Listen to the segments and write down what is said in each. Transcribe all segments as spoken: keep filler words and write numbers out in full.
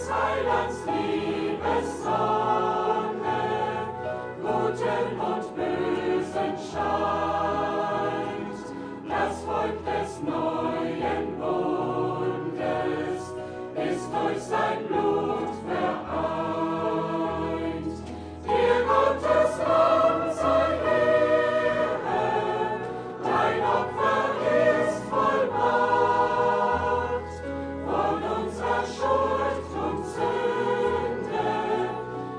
Heilands Liebessonne, Guten und Bösen scheint, das Volk des neuen Bundes ist durch sein Blut vereint. Dir Gottes Lamm sei Ehre, dein Opfer ist vollbracht, von unserer Schuld und Sünde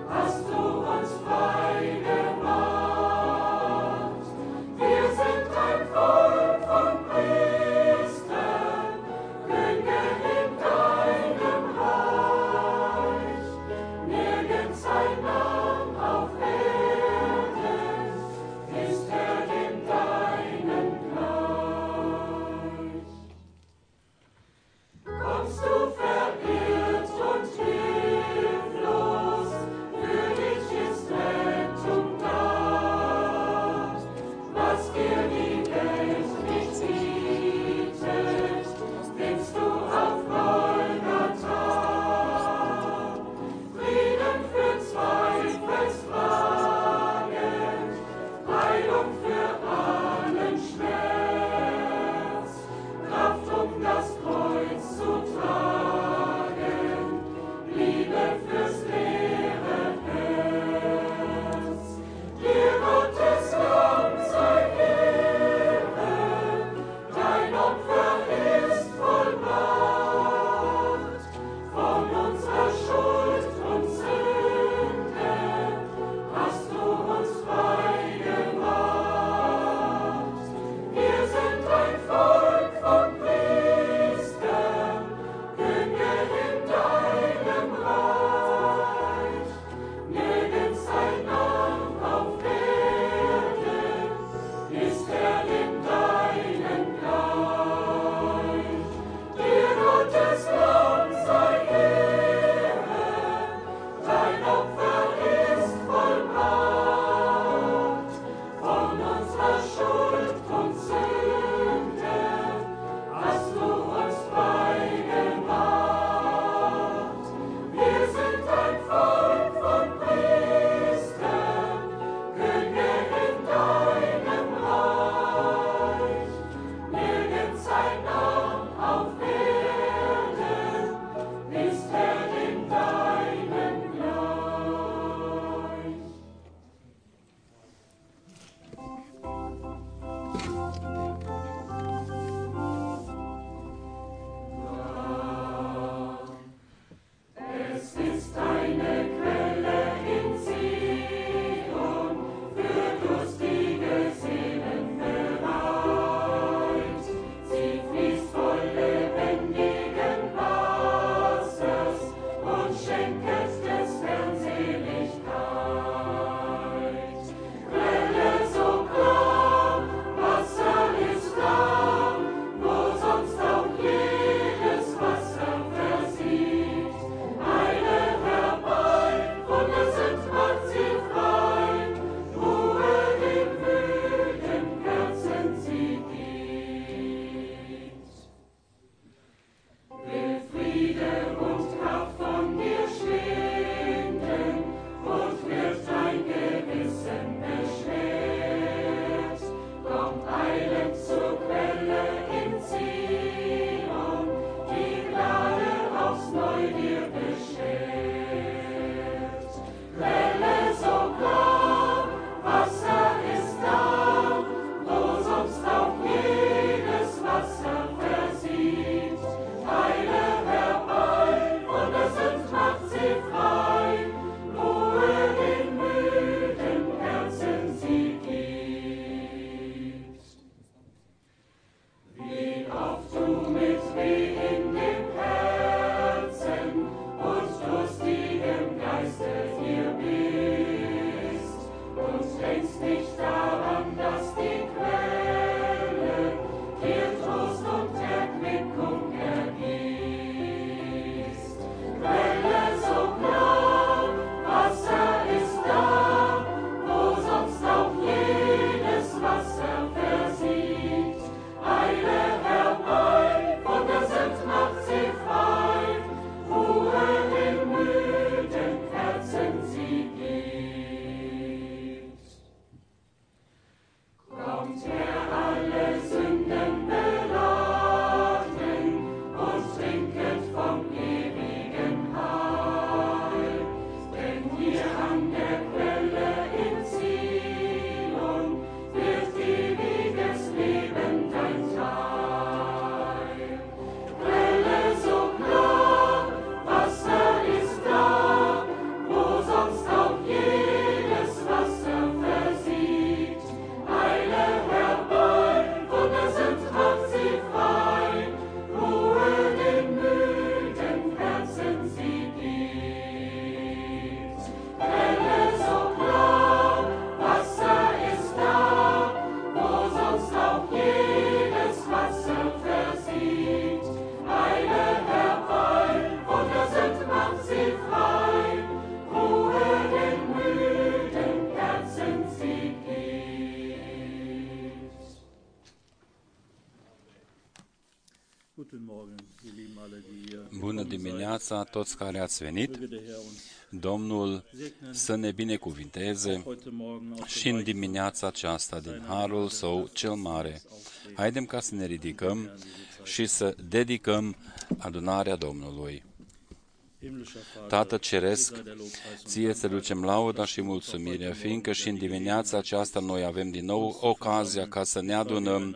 dimineața, toți care ați venit. Domnul să ne binecuvinteze și în dimineața aceasta din harul Său cel mare. Haidem ca să ne ridicăm și să dedicăm adunarea Domnului. Tată Ceresc, Ție să ducem lauda și mulțumirea, fiindcă și în dimineața aceasta noi avem din nou ocazia ca să ne adunăm,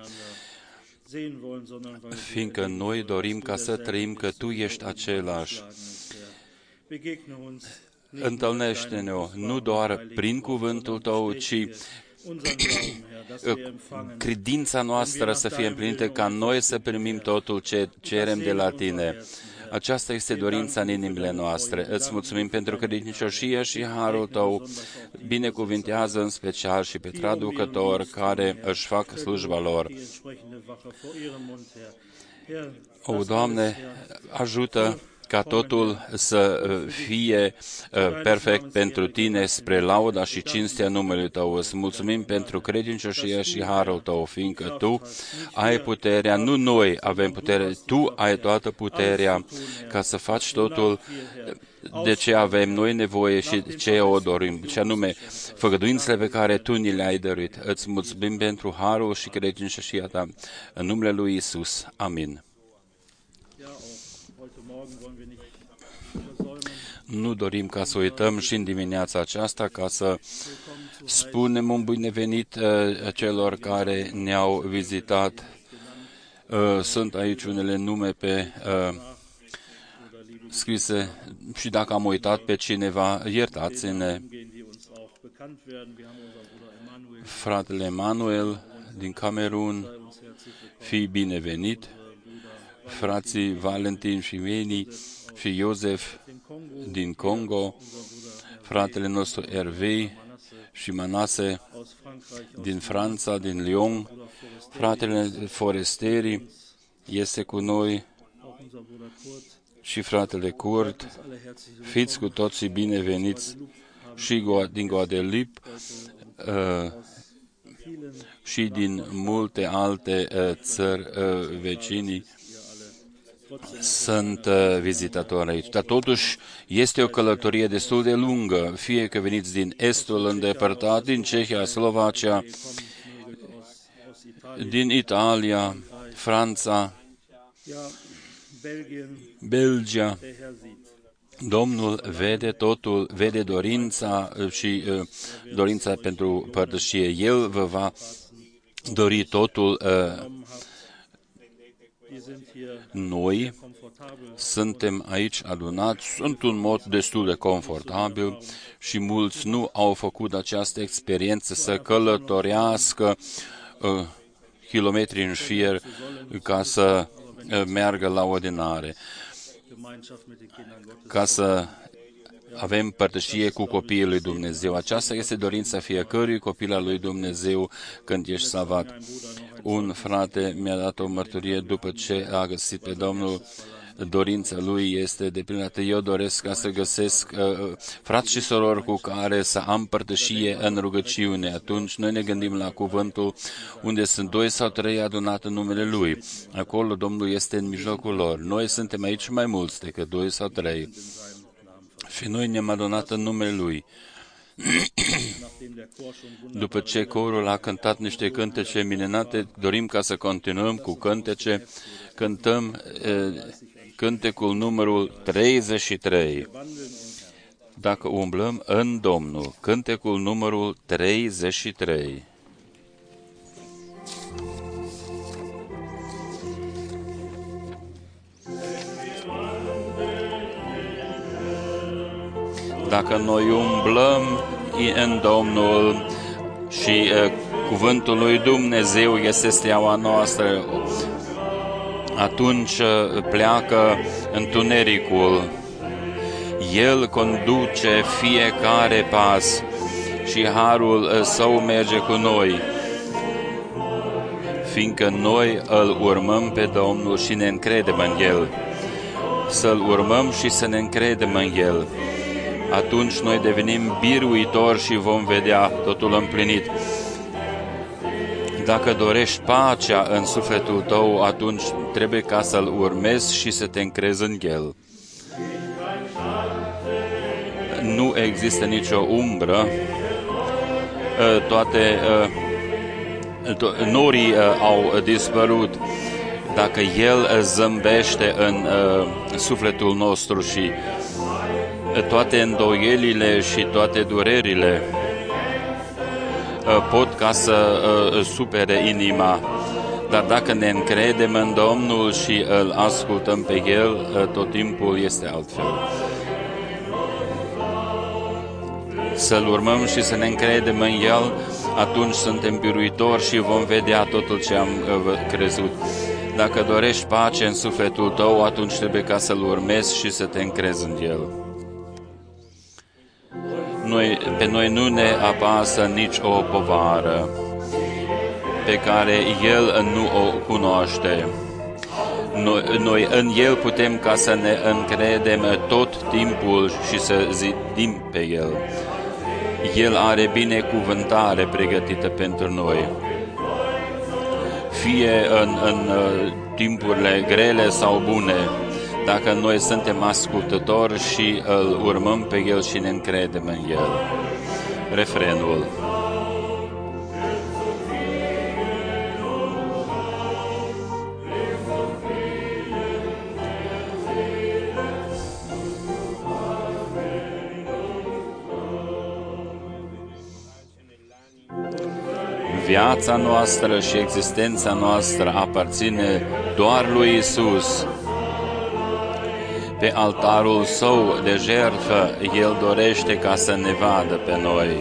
fiindcă noi dorim ca să trăim că Tu ești același. Întâlnește-ne nu doar prin cuvântul Tău, ci credința noastră să fie împlinită, ca noi să primim totul ce cerem de la Tine. Aceasta este dorința în inimile noastre. Îți mulțumim pentru credincioșie și harul Tău. Binecuvintează în special și pe traducători care își fac slujba lor. O, Doamne, ajută ca totul să fie perfect pentru Tine, spre lauda și cinstea numelui Tău. Îți mulțumim pentru credincioșia și harul Tău, fiindcă Tu ai puterea, nu noi avem putere, Tu ai toată puterea ca să faci totul de ce avem noi nevoie și ce o dorim, ce anume făgăduințele pe care Tu ni le-ai dăruit. Îți mulțumim pentru harul și credincioșia Ta. În numele Lui Iisus. Amin. Nu dorim ca să uităm și în dimineața aceasta ca să spunem un binevenit uh, celor care ne-au vizitat. Uh, sunt aici unele nume pe uh, scrise și dacă am uitat pe cineva, iertați-ne. Fratele Emanuel din Camerun, fii binevenit. Frații Valentin și Meni și Iosef din Congo, fratele nostru Hervé și Manase din Franța, din Lyon, fratele Foresteri este cu noi și fratele Kurt. Fiți cu toții bineveniți și din Guadeloupe uh, și din multe alte uh, țări uh, vecinii. Sunt uh, vizitatori aici. Dar totuși este o călătorie destul de lungă, fie că veniți din estul îndepărtat, din Cehia, Slovacia, din Italia, Franța, Belgia. Domnul vede totul, vede dorința și uh, dorința pentru părtășie. El vă va dori totul. Uh, Noi suntem aici adunați într-un mod destul de confortabil și mulți nu au făcut această experiență să călătorească uh, kilometri în șir ca să uh, meargă la ordinare, ca să avem părtășie cu copiii lui Dumnezeu. Aceasta este dorința fiecărui copil al lui Dumnezeu când ești salvat. Un frate mi-a dat o mărturie după ce a găsit pe Domnul. Dorința lui este deplinată. Eu doresc ca să găsesc uh, frați și sorori cu care să am părtășie în rugăciune. Atunci noi ne gândim la cuvântul unde sunt doi sau trei adunate în numele Lui. Acolo Domnul este în mijlocul lor. Noi suntem aici mai mulți decât doi sau trei. Și noi ne-am adunat în numele Lui. După ce corul a cântat niște cântece minunate, dorim ca să continuăm cu cântece. Cântăm e, cântecul numărul treizeci și trei. Dacă umblăm în Domnul, cântecul numărul treizeci și trei. Dacă noi umblăm în Domnul și uh, cuvântul lui Dumnezeu este steaua noastră, atunci uh, pleacă întunericul. El conduce fiecare pas și harul uh, Său merge cu noi, fiindcă noi îl urmăm pe Domnul și ne încredem în El. Să-L urmăm și să ne încredem în El. Atunci noi devenim biruitori și vom vedea totul împlinit. Dacă dorești pacea în sufletul tău, atunci trebuie ca să-L urmezi și să te încrezi în El. nu există nicio umbră, toate norii au dispărut. Dacă El zâmbește în sufletul nostru și toate îndoielile și toate durerile pot ca să supere inima, dar dacă ne încredem în Domnul și îl ascultăm pe El, tot timpul este altfel. Să-L urmăm și să ne încredem în El, atunci suntem biruitori și vom vedea totul ce am crezut. Dacă dorești pace în sufletul tău, atunci trebuie ca să-L urmezi și să te încrezi în El. Noi, pe noi nu ne apasă nici o povară pe care El nu o cunoaște. Noi, noi în El putem ca să ne încredem tot timpul și să zidim pe El. El are binecuvântare pregătită pentru noi. Fie în, în timpurile grele sau bune, dacă noi suntem ascultători și îl urmăm pe El și ne încredem în El. Refrenul. Viața noastră și existența noastră aparține doar lui Isus. Pe altarul Său de jertfă, El dorește ca să ne vadă pe noi.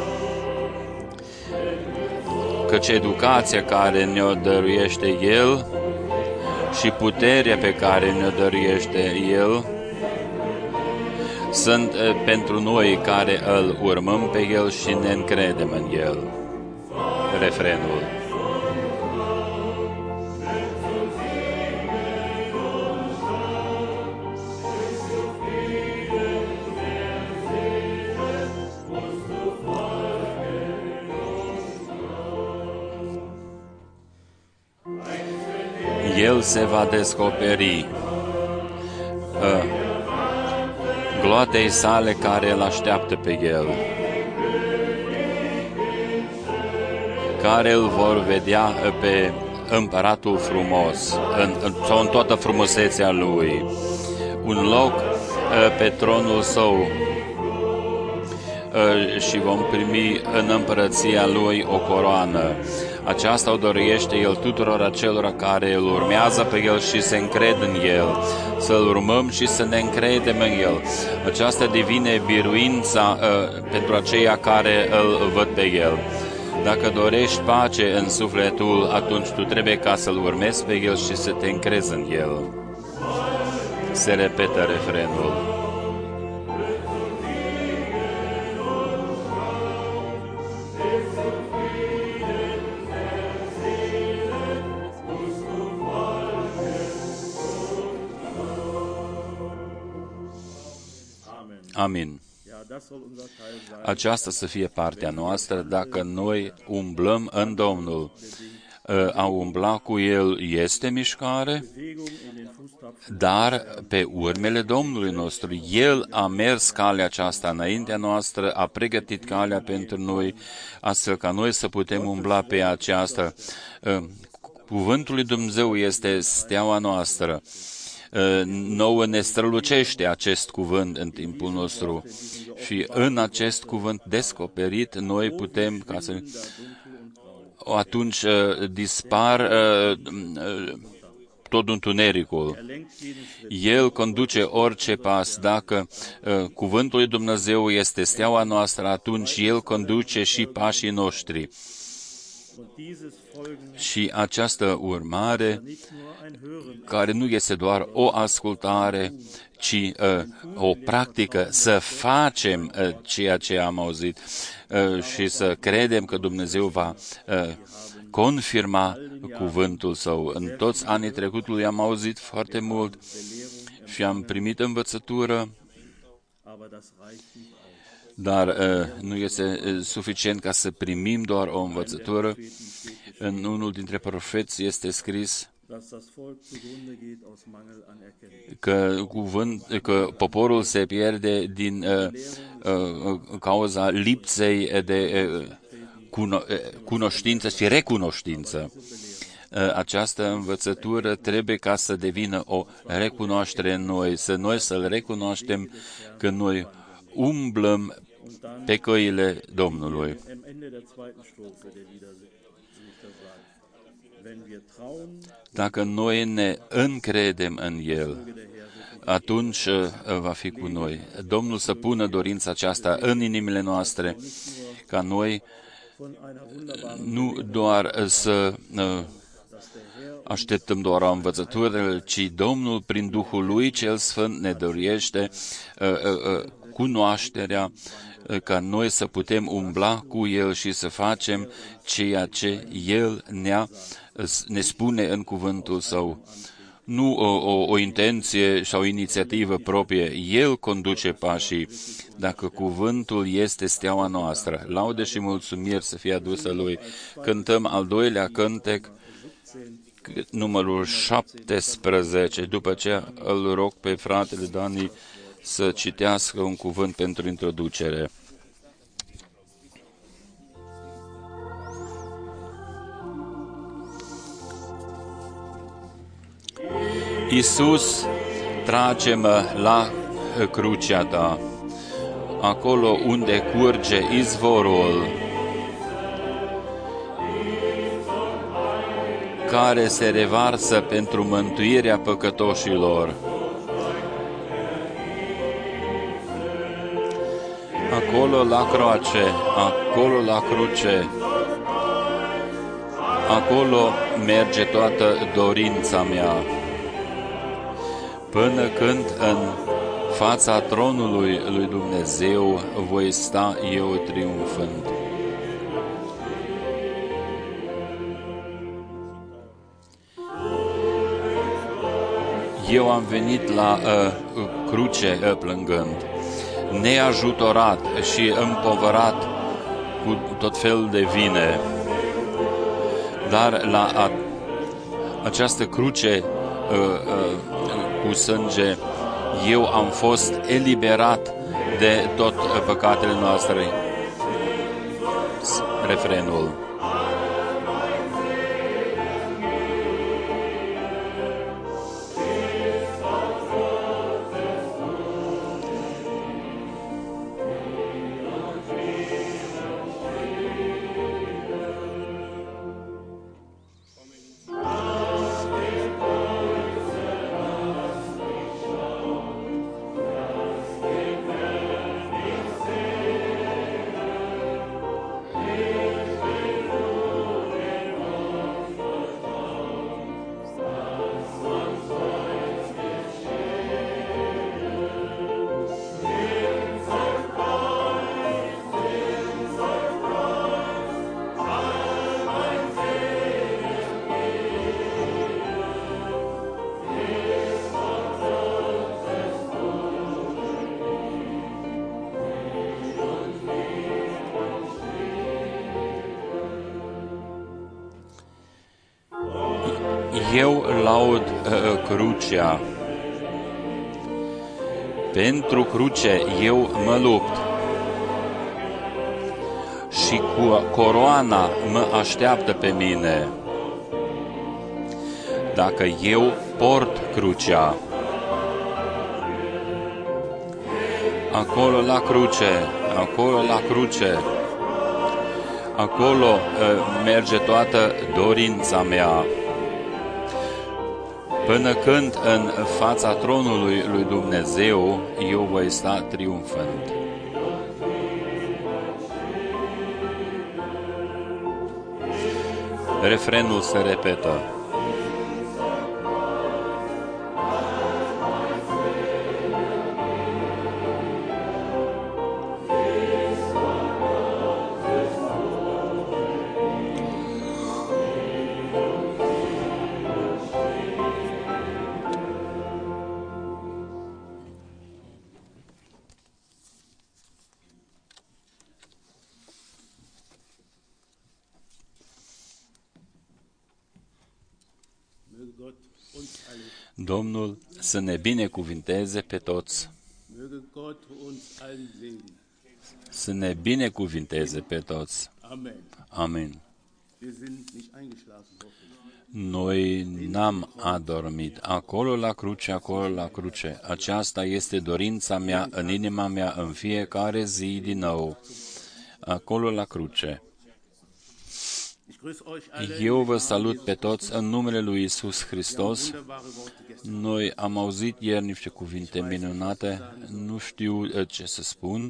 Căci educația care ne-o dăruiește El și puterea pe care ne-o dăruiește El sunt pentru noi care îl urmăm pe El și ne încredem în El. Refrenul. El se va descoperi uh, gloatei sale care îl așteaptă pe El, care îl vor vedea pe împăratul frumos, în, în, sau în toată frumusețea lui, un loc uh, pe tronul Său uh, și vom primi în împărăția Lui o coroană. Aceasta o dorește El tuturor acelora care îl urmează pe El și se încred în El, să-L urmăm și să ne încredem în El. Aceasta devine biruința uh, pentru aceia care îl văd pe El. Dacă dorești pace în sufletul, atunci tu trebuie ca să-L urmezi pe El și să te încrezi în El. Se repetă refrenul. Amin. Aceasta să fie partea noastră dacă noi umblăm în Domnul. A umbla cu El este mișcare, dar pe urmele Domnului nostru. El a mers calea aceasta înaintea noastră, a pregătit calea pentru noi, astfel ca noi să putem umbla pe aceasta. Cuvântul lui Dumnezeu este steaua noastră. Nouă ne strălucește acest cuvânt în timpul nostru și în acest cuvânt descoperit noi putem ca să atunci dispar tot întunericul. El conduce orice pas. Dacă cuvântul lui Dumnezeu este steaua noastră, atunci El conduce și pașii noștri. Și această urmare, care nu este doar o ascultare, ci uh, o practică, să facem uh, ceea ce am auzit uh, și să credem că Dumnezeu va uh, confirma cuvântul Său. În toți anii trecutului am auzit foarte mult și am primit învățătură, dar uh, nu este suficient ca să primim doar o învățătură. În unul dintre profeți este scris că, cuvânt, că poporul se pierde din uh, uh, cauza lipsei de uh, cuno, uh, cunoștință și recunoștință. Uh, această învățătură trebuie ca să devină o recunoaștere în noi, să noi să-L recunoaștem că noi umblăm pe căile Domnului. Dacă noi ne încredem în El, atunci va fi cu noi. Domnul să pună dorința aceasta în inimile noastre, ca noi nu doar să așteptăm doar o învățătură, ci Domnul, prin Duhul Lui cel Sfânt, ne dorește cunoașterea, ca noi să putem umbla cu El și să facem ceea ce El ne-a, ne spune în cuvântul Său. Nu o, o, o intenție sau o inițiativă proprie. El conduce pașii. Dacă cuvântul este steaua noastră, laude și mulțumiri să fie adusă Lui. Cântăm al doilea cântec, numărul șaptesprezece. După ce îl rog pe fratele Dani să citească un cuvânt pentru introducere. Iisus, trage-mă la crucea Ta, acolo unde curge izvorul care se revarsă pentru mântuirea păcătoșilor. Acolo la cruce, acolo la cruce, acolo merge toată dorința mea, până când în fața tronului lui Dumnezeu voi sta eu triumfând. Eu am venit la uh, cruce uh, plângând, neajutorat și împovărat cu tot felul de vine, dar la a, această cruce uh, uh, cu sânge, eu am fost eliberat de tot uh, păcatele noastre. Refrenul. Eu laud uh, crucea. Pentru cruce eu mă lupt. Și cu coroana mă așteaptă pe mine. Dacă eu port crucea, acolo la cruce, acolo la cruce, acolo uh, merge toată dorința mea. Până când în fața tronului lui Dumnezeu eu voi sta triumfând. Refrenul se repetă. Domnul să ne binecuvinteze pe toți. Möge Gott uns allen segnen. Să ne binecuvinteze pe toți. Amen. Amin. Wir sind nicht eingeschlafen, hoffe ich. Noi n-am adormit. Acolo la cruce, acolo la cruce. Aceasta este dorința mea în inima mea în fiecare zi din nou. Acolo la cruce. Ich grüße euch alle. Eu vă salut pe toți în numele lui Iisus Hristos. Wunderbare Worte gestern. Noi am auzit ieri niște cuvinte minunate. Nu știu uh, ce să spun.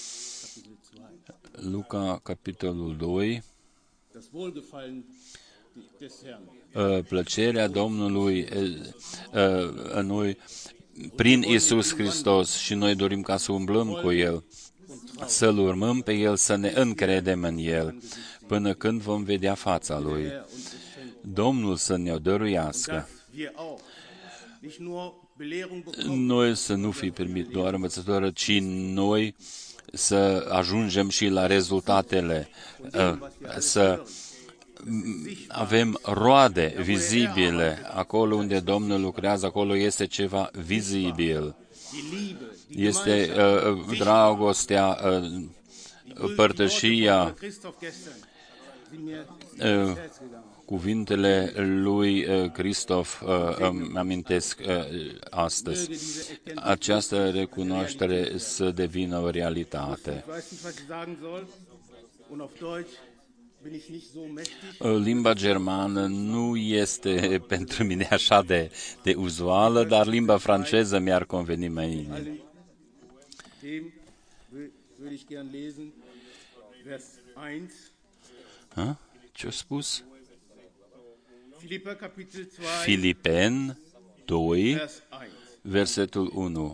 Luca, capitolul doi. Das Wohlgefallen des Herrn. Uh, Plăcerea Domnului uh, uh, în noi prin Iisus Hristos și noi dorim ca să umblăm cu El, să-L urmăm pe El, să ne încredem în El, până când vom vedea fața Lui. Er uns es schenkt. Domnul să ne-o dăruiască. Dass wir auch nicht nur Belehrung bekommen, Noi să nu fi primit doar învățătură, ci noi să ajungem și la rezultatele, uh, să avem roade vizibile. Acolo unde Domnul lucrează, acolo este ceva vizibil. die Liebe, die Este Gemeinschaft. uh, dragostea, uh, Die Worte părtășia, von Christoph gestern sind mir uh, ins Herz gegangen. cuvintele lui uh, Christoph uh, îmi amintesc uh, astăzi. Möge diese Erkenntnis, Această recunoaștere să devină o realitate. ich weiß nicht, was ich sagen soll, und auf Deutsch bin ich nicht so mächtig. Limba germană nu este pentru mine așa de, de uzuală, dar limba franceză mi-ar conveni mai bine. Allen dem wür- würde ich gern lesen, Vers eins, Ha? Ce-a spus? Philipper Kapitel zwei, Filipen doi, Vers eins. versetul unu.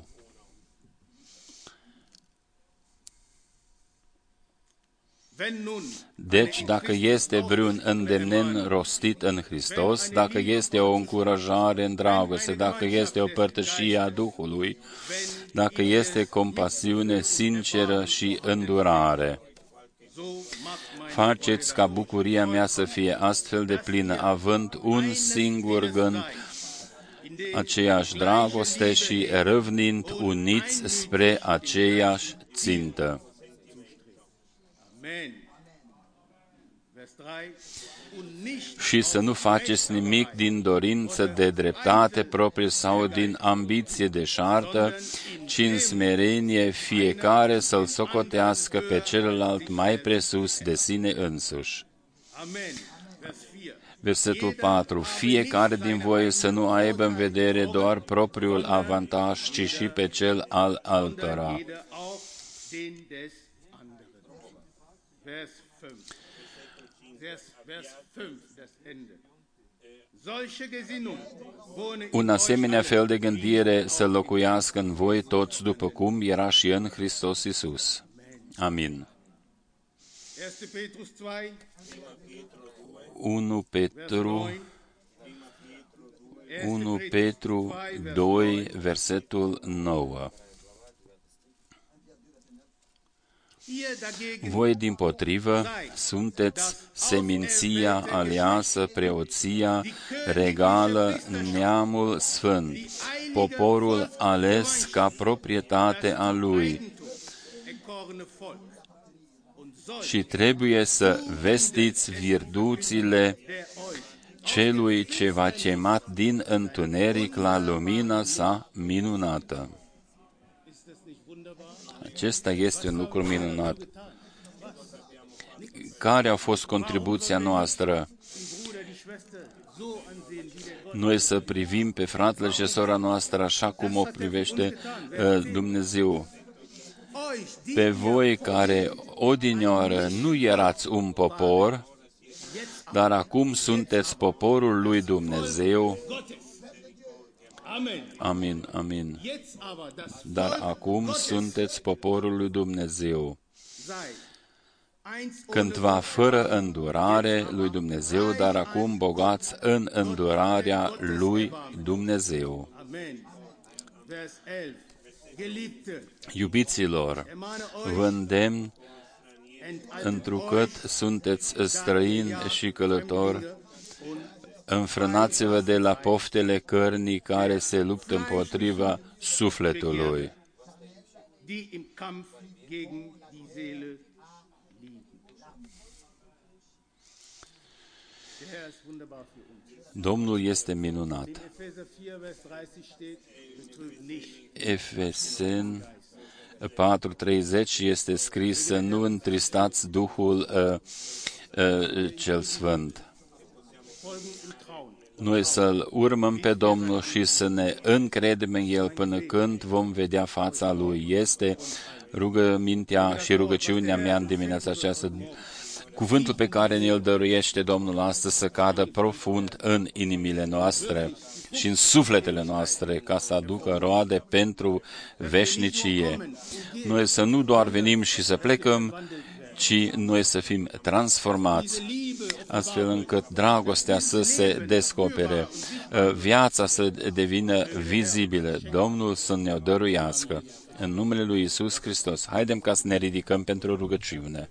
Wenn nun Deci, dacă este vreun îndemnen rostit în Hristos, dacă este o încurajare în dragoste, dacă este o părtășie a Duhului, dacă este compasiune sinceră și îndurare, so macht mein faceți ca bucuria mea să fie astfel de plină, având un singur gând, aceeași dragoste și râvnind uniți spre aceeași țintă. Amen. Vers drei, und nicht Și să nu faceți nimic din dorință de dreptate proprie sau din ambiție deșartă, ci în smerenie fiecare să-l socotească pe celălalt mai presus de sine însuși. Amen. Vers vier. Versetul patru. Fiecare din voi să nu aibă în vedere doar propriul avantaj, ci și pe cel al altora. Jeder auch den des anderen. Vers fünf. Vers, Vers fünf, das Ende. Solche Gesinnung wohne Un in asemenea euch fel de gândire să locuiască în voi toți după cum era și în Hristos Iisus. Amin. Erster Petrus zwei, unu Petru, Vers neun. unu Erster Petru zwei, Vers doi, neun. versetul nouă. Ihr dagegen Voi, dimpotrivă, sunteți seminția aleasă, preoția regală, neamul sfânt, poporul ales ca proprietate a Lui, erkorene Volk und solch și trebuie să vestiți virtuțile der euch celui ce v-a chemat din întuneric la lumina sa minunată. ist das nicht wunderbar? Acesta este un lucru minunat. Care a fost contribuția noastră? Den Bruder, die Schwester so ansehen, wie der Gott Noi să privim pe fratele și sora noastră așa cum o privește uh, Dumnezeu. euch, die Pe voi care odinioară nu erați un popor, dar acum sunteți poporul lui Dumnezeu. Gottes. Amen. Amin, amin. Jetzt aber das Dar Volk acum Gottes sunteți poporul lui Dumnezeu. sei. Eins Cândva ohne fără îndurare lui Dumnezeu, dar acum bogați în îndurarea lui Dumnezeu. Amen. Vers elf. Geliebte, Iubiților, ermahne euch, vă îndemn, entaltet întrucât euch, sunteți străini și călători, und înfrânați-vă de la poftele cărnii care se luptă împotriva sufletului. Die im Kampf gegen die Seele liegen. Der Herr ist wunderbar für uns. Domnul este minunat. In Epheser vier, Vers dreißig steht, betrübt nicht Efeseni patru treizeci este scris să nu întristați Duhul uh, uh, cel Sfânt. Folgen im Trauen. Noi să-L urmăm pe Domnul și să ne încredem în El până când vom vedea fața Lui. Este rugămintea și rugăciunea mea în dimineața aceasta. Cuvântul pe care ne-l dăruiește Domnul astăzi să cadă profund în inimile noastre și în sufletele noastre, ca să aducă roade pentru veșnicie. Noi să nu doar venim și să plecăm, ci noi să fim transformați, astfel încât dragostea să se descopere, viața să devină vizibilă, Domnul să ne-o dăruiască. În numele lui Iisus Hristos, haidem ca să ne ridicăm pentru rugăciune.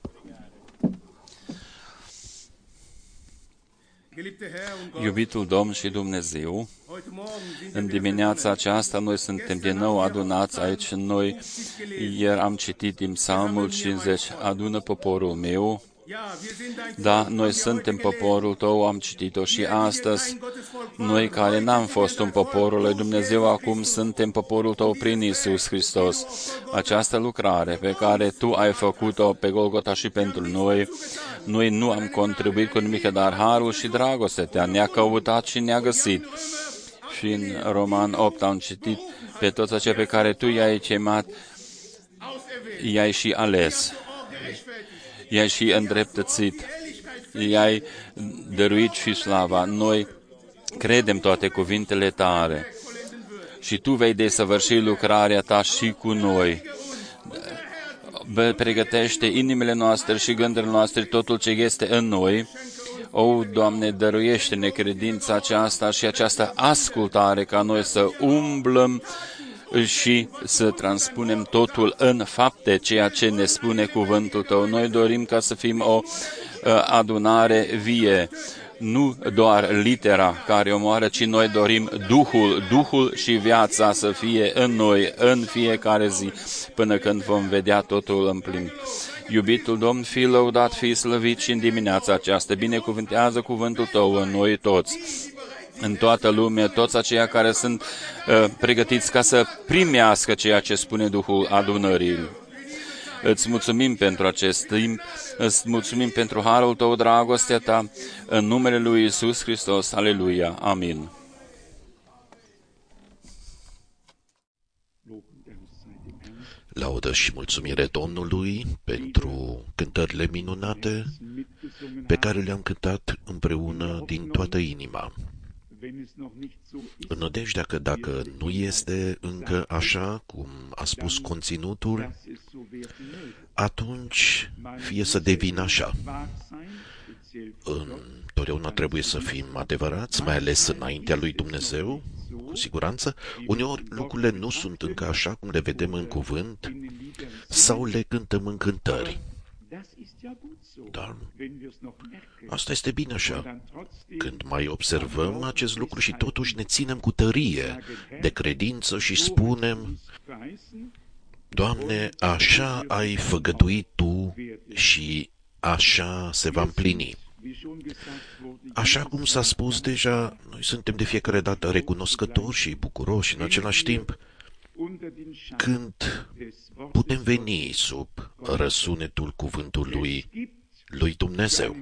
Iubitul Domn și Dumnezeu, în dimineața aceasta noi suntem din nou adunați aici. Noi ieri am citit din Psalmul cincizeci, adună poporul meu. Da, noi suntem poporul Tău, am citit-o și astăzi. Noi care n-am fost un poporul lui Dumnezeu, acum suntem poporul Tău prin Iisus Hristos. Această lucrare pe care Tu ai făcut-o pe Golgota și pentru noi, noi nu am contribuit cu nimic, dar harul și dragostea ne-a căutat și ne-a găsit. Și în Roman opt am citit, pe toți aceia pe care Tu i-ai chemat, i-ai și ales. I-ai și îndreptățit, i-ai dăruit și slava. Noi credem toate cuvintele Tale și Tu vei desăvârși lucrarea Ta și cu noi. Pregătește inimile noastre și gândurile noastre, totul ce este în noi. O, Doamne, dăruiește-ne credința aceasta și această ascultare ca noi să umblăm și să transpunem totul în fapte, ceea ce ne spune cuvântul Tău. Noi dorim ca să fim o adunare vie, nu doar litera care omoară, ci noi dorim Duhul, Duhul și viața să fie în noi, în fiecare zi, până când vom vedea totul împlinit. Iubitul Domn, fii lăudat, fii slăvit și în dimineața aceasta. Binecuvântează cuvântul Tău în noi toți, în toată lumea, toți aceia care sunt uh, pregătiți ca să primească ceea ce spune Duhul adunării. Îți mulțumim pentru acest timp, îți mulțumim pentru harul Tău, dragostea Ta, în numele lui Iisus Hristos. Aleluia. Amin. Laudă și mulțumire Domnului pentru cântările minunate pe care le-am cântat împreună din toată inima. În nădejdea că dacă nu este încă așa cum a spus conținutul, atunci fie să devină așa. Întotdeauna trebuie să fim adevărați, mai ales înaintea lui Dumnezeu, cu siguranță. Uneori lucrurile nu sunt încă așa cum le vedem în cuvânt sau le cântăm în cântări. Dar asta este bine așa. Când mai observăm acest lucru și totuși ne ținem cu tărie de credință și spunem, Doamne, așa ai făgăduit Tu și așa se va împlini. Așa cum s-a spus deja, noi suntem de fiecare dată recunoscători și bucuroși în același timp când putem veni sub răsunetul cuvântului lui Dumnezeu.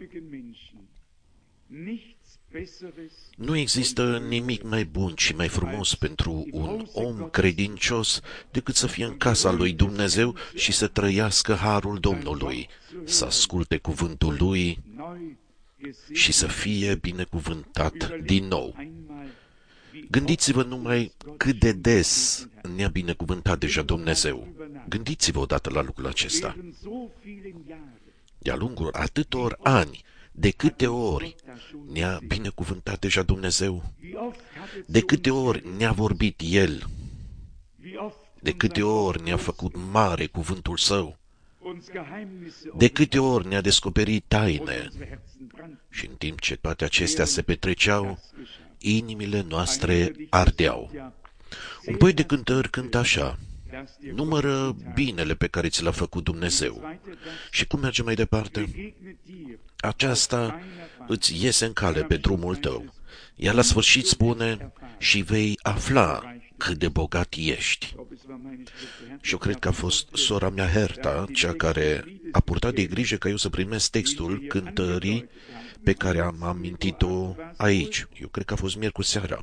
Nu există nimic mai bun și mai frumos pentru un om credincios decât să fie în casa lui Dumnezeu și să trăiască harul Domnului, să asculte cuvântul lui și să fie binecuvântat din nou. Gândiți-vă numai cât de des ne-a binecuvântat deja Dumnezeu. Gândiți-vă odată la lucrul acesta. De-a lungul atâtor ani, de câte ori ne-a binecuvântat deja Dumnezeu? De câte ori ne-a vorbit El? De câte ori ne-a făcut mare cuvântul Său? De câte ori ne-a descoperit taine și în timp ce toate acestea se petreceau, inimile noastre ardeau. Un poet de cântări cântă așa: numără binele pe care ți l-a făcut Dumnezeu. Și cum merge mai departe? Aceasta îți iese în cale pe drumul tău. Iar la sfârșit spune: și vei afla cât de bogat ești. Și eu cred că a fost sora mea Herta, cea care a purtat de grijă ca eu să primesc textul cântării pe care am amintit-o aici. Eu cred că a fost miercuri seara.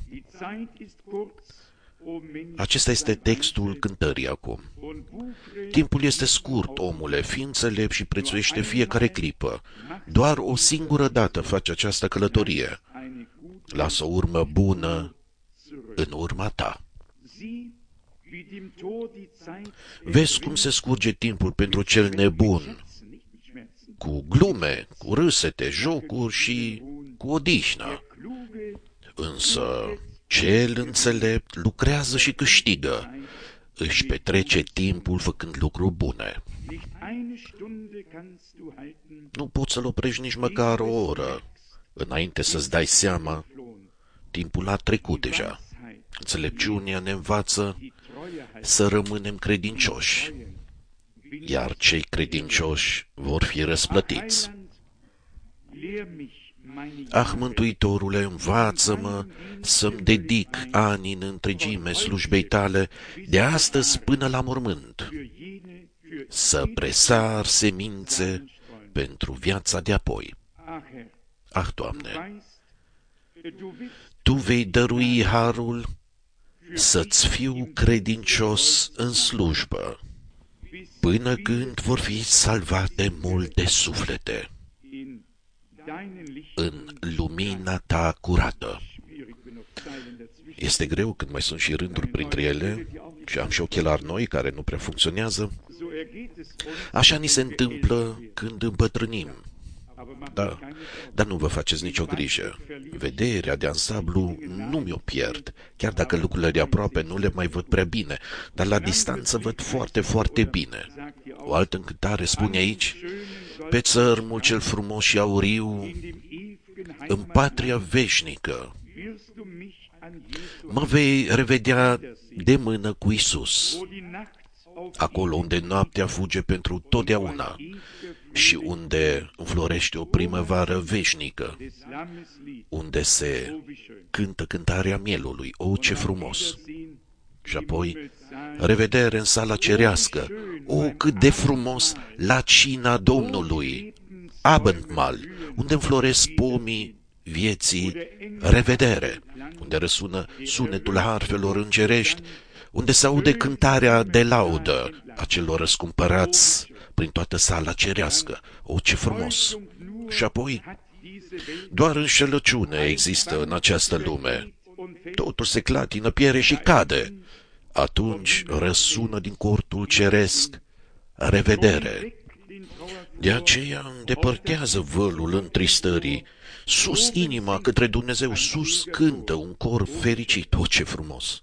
Acesta este textul cântării acum. Timpul este scurt, omule, fii înțelept și prețuiește fiecare clipă. Doar o singură dată faci această călătorie. Lasă o urmă bună în urma ta. Vezi cum se scurge timpul pentru cel nebun, cu glume, cu râsete, jocuri și cu odihnă. Însă cel înțelept lucrează și câștigă, își petrece timpul făcând lucruri bune. Nu poți să-l oprești nici măcar o oră. Înainte să-ți dai seama, timpul a trecut deja. Înțelepciunea ne învață să rămânem credincioși, iar cei credincioși vor fi răsplătiți. Ah, Mântuitorule, învață-mă să-mi dedic ani în întregime slujbei tale, de astăzi până la mormânt, să presar semințe pentru viața de apoi. Ah, Doamne, Tu vei dărui harul să-ți fiu credincios în slujbă, până când vor fi salvate multe suflete în lumina ta curată. Este greu când mai sunt și rânduri printre ele și am și ochelari noi care nu prea funcționează. Așa ni se întâmplă când îmbătrânim. Da, dar nu vă faceți nicio grijă. Vederea de ansamblu nu mi-o pierd, chiar dacă lucrurile de aproape nu le mai văd prea bine, dar la distanță văd foarte, foarte bine. O altă încântare spune aici: pe țărmul cel frumos și auriu, în patria veșnică, mă vei revedea de mână cu Isus, acolo unde noaptea fuge pentru totdeauna și unde înflorește o primăvară veșnică, unde se cântă cântarea mielului. O, ce frumos! Și apoi, revedere în sala cerească. O, cât de frumos la cina Domnului, Abendmahl, unde înfloresc pomii vieții, revedere, unde răsună sunetul harfelor îngerești, unde se aude cântarea de laudă a celor răscumpărați prin toată sala cerească. O, ce frumos! Și apoi, doar înșelăciune există în această lume. Totul se clatină, piere și cade. Atunci răsună din cortul ceresc: revedere! De aceea îndepărtează vălul întristării. Sus inima către Dumnezeu, sus cântă un cor fericit. O, ce frumos!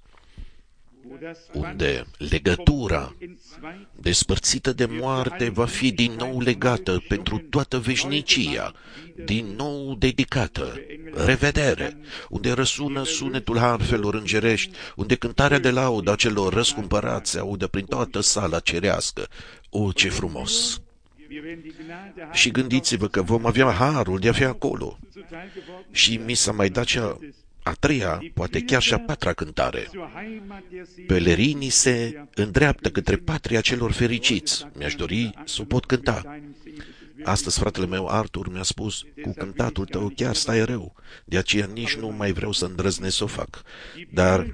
Unde legătura despărțită de moarte va fi din nou legată pentru toată veșnicia, din nou dedicată. Revedere! Unde răsună sunetul harfelor îngerești, unde cântarea de laudă a celor răscumpărați se audă prin toată sala cerească. O, ce frumos! Și gândiți-vă că vom avea harul de a fi acolo. Și mi s-a mai dat cea a treia, poate chiar și a patra cântare. Pelerinii se îndreaptă către patria celor fericiți. Mi-aș dori să o pot cânta. Astăzi fratele meu Artur mi-a spus: cu cântatul tău chiar stai rău, de aceea nici nu mai vreau să îndrăznesc să o fac. Dar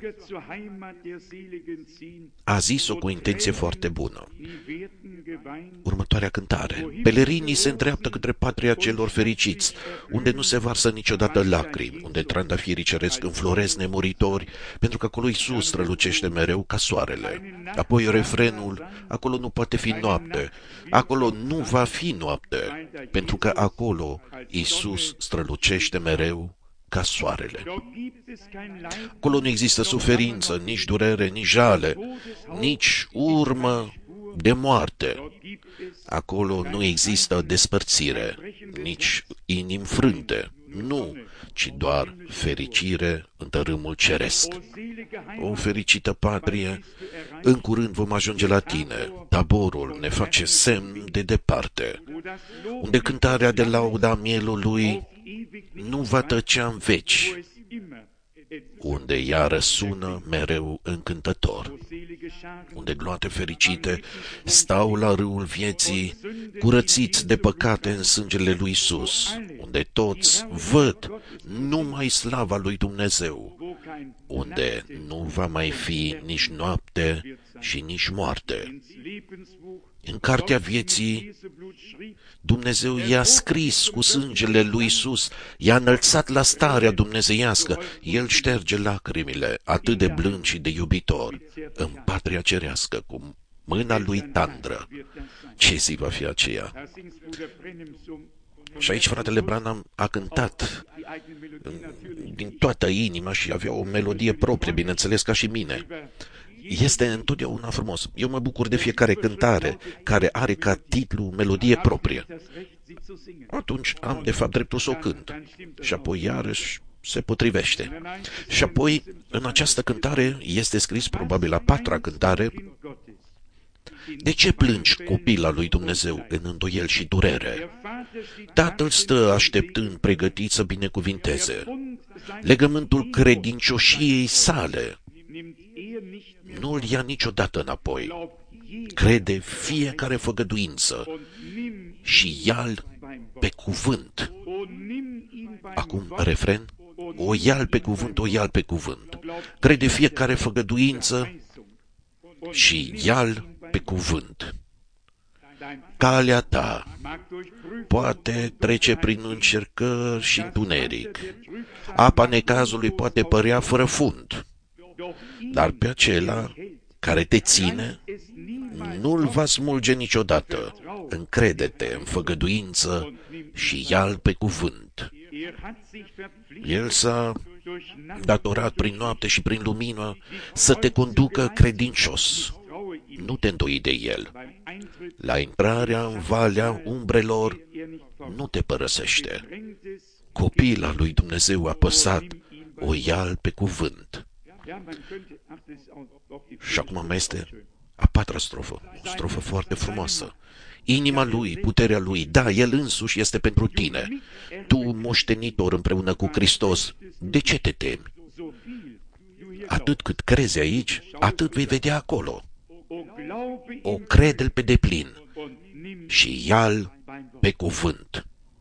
a zis-o cu intenție foarte bună. Următoarea cântare: pelerinii se îndreaptă către patria celor fericiți, unde nu se varsă niciodată lacrimi, unde trandafirii ceresc înfloresc nemuritori, pentru că acolo Iisus strălucește mereu ca soarele. Apoi refrenul: acolo nu poate fi noapte, acolo nu va fi noapte, pentru că acolo Iisus strălucește mereu ca soarele. Acolo nu există suferință, nici durere, nici jale, nici urmă de moarte. Acolo nu există despărțire, nici inimi frânte, nu, ci doar fericire în tărâmul ceresc. O fericită patrie, în curând vom ajunge la tine. Taborul ne face semn de departe, unde cântarea de lauda mielului nu va tăcea în veci, unde ea răsună mereu încântător, unde gloate fericite stau la râul vieții, curățiți de păcate în sângele lui Iisus, unde toți văd numai slava lui Dumnezeu, unde nu va mai fi nici noapte și nici moarte. În cartea vieții, Dumnezeu i-a scris cu sângele lui Iisus, i-a înălțat la starea dumnezeiască, El șterge lacrimile, atât de blând și de iubitor, în patria cerească, cu mâna lui tandră. Ce zi va fi aceea? Și aici fratele Branham a cântat din toată inima și avea o melodie proprie, bineînțeles, ca și mine. Este întotdeauna frumos. Eu mă bucur de fiecare cântare care are ca titlu melodie proprie. Atunci am de fapt dreptul să o cânt. Și apoi iarăși se potrivește. Și apoi în această cântare este scris probabil a patra cântare: de ce plângi, copila lui Dumnezeu, în îndoiel și durere? Tatăl stă așteptând pregătit să binecuvinteze. Legământul credincioșiei sale nu-l ia niciodată înapoi. Crede fiecare făgăduință și ia-l pe cuvânt. Acum, refren: o ia-l pe cuvânt, o ia-l pe cuvânt. Crede fiecare făgăduință și ia-l pe cuvânt. Calea ta poate trece prin încercări și întuneric. Apa necazului poate părea fără fund, dar pe acela care te ține nu-l va smulge niciodată. Încrede-te în făgăduință și ia-l pe cuvânt. El s-a datorat prin noapte și prin lumină să te conducă credincios. Nu te îndoi de el. La intrarea în valea umbrelor nu te părăsește. Copila lui Dumnezeu apăsat, o ia-l pe cuvânt. Și acum mai este a patra strofă, o strofă foarte frumoasă. Inima lui, puterea lui, da, el însuși este pentru tine. Tu, moștenitor împreună cu Hristos, de ce te temi? Atât cât crezi aici, atât vei vedea acolo. O crede-l pe deplin și ia-l pe cuvânt.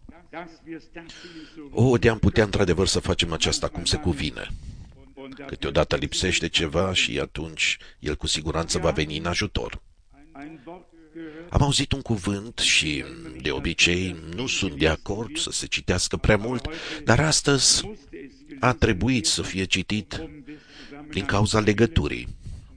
O, de-am putea într-adevăr să facem aceasta cum se cuvine. Câteodată lipsește ceva și atunci el cu siguranță va veni în ajutor. Am auzit un cuvânt și, de obicei, nu sunt de acord să se citească prea mult, dar astăzi a trebuit să fie citit din cauza legăturii.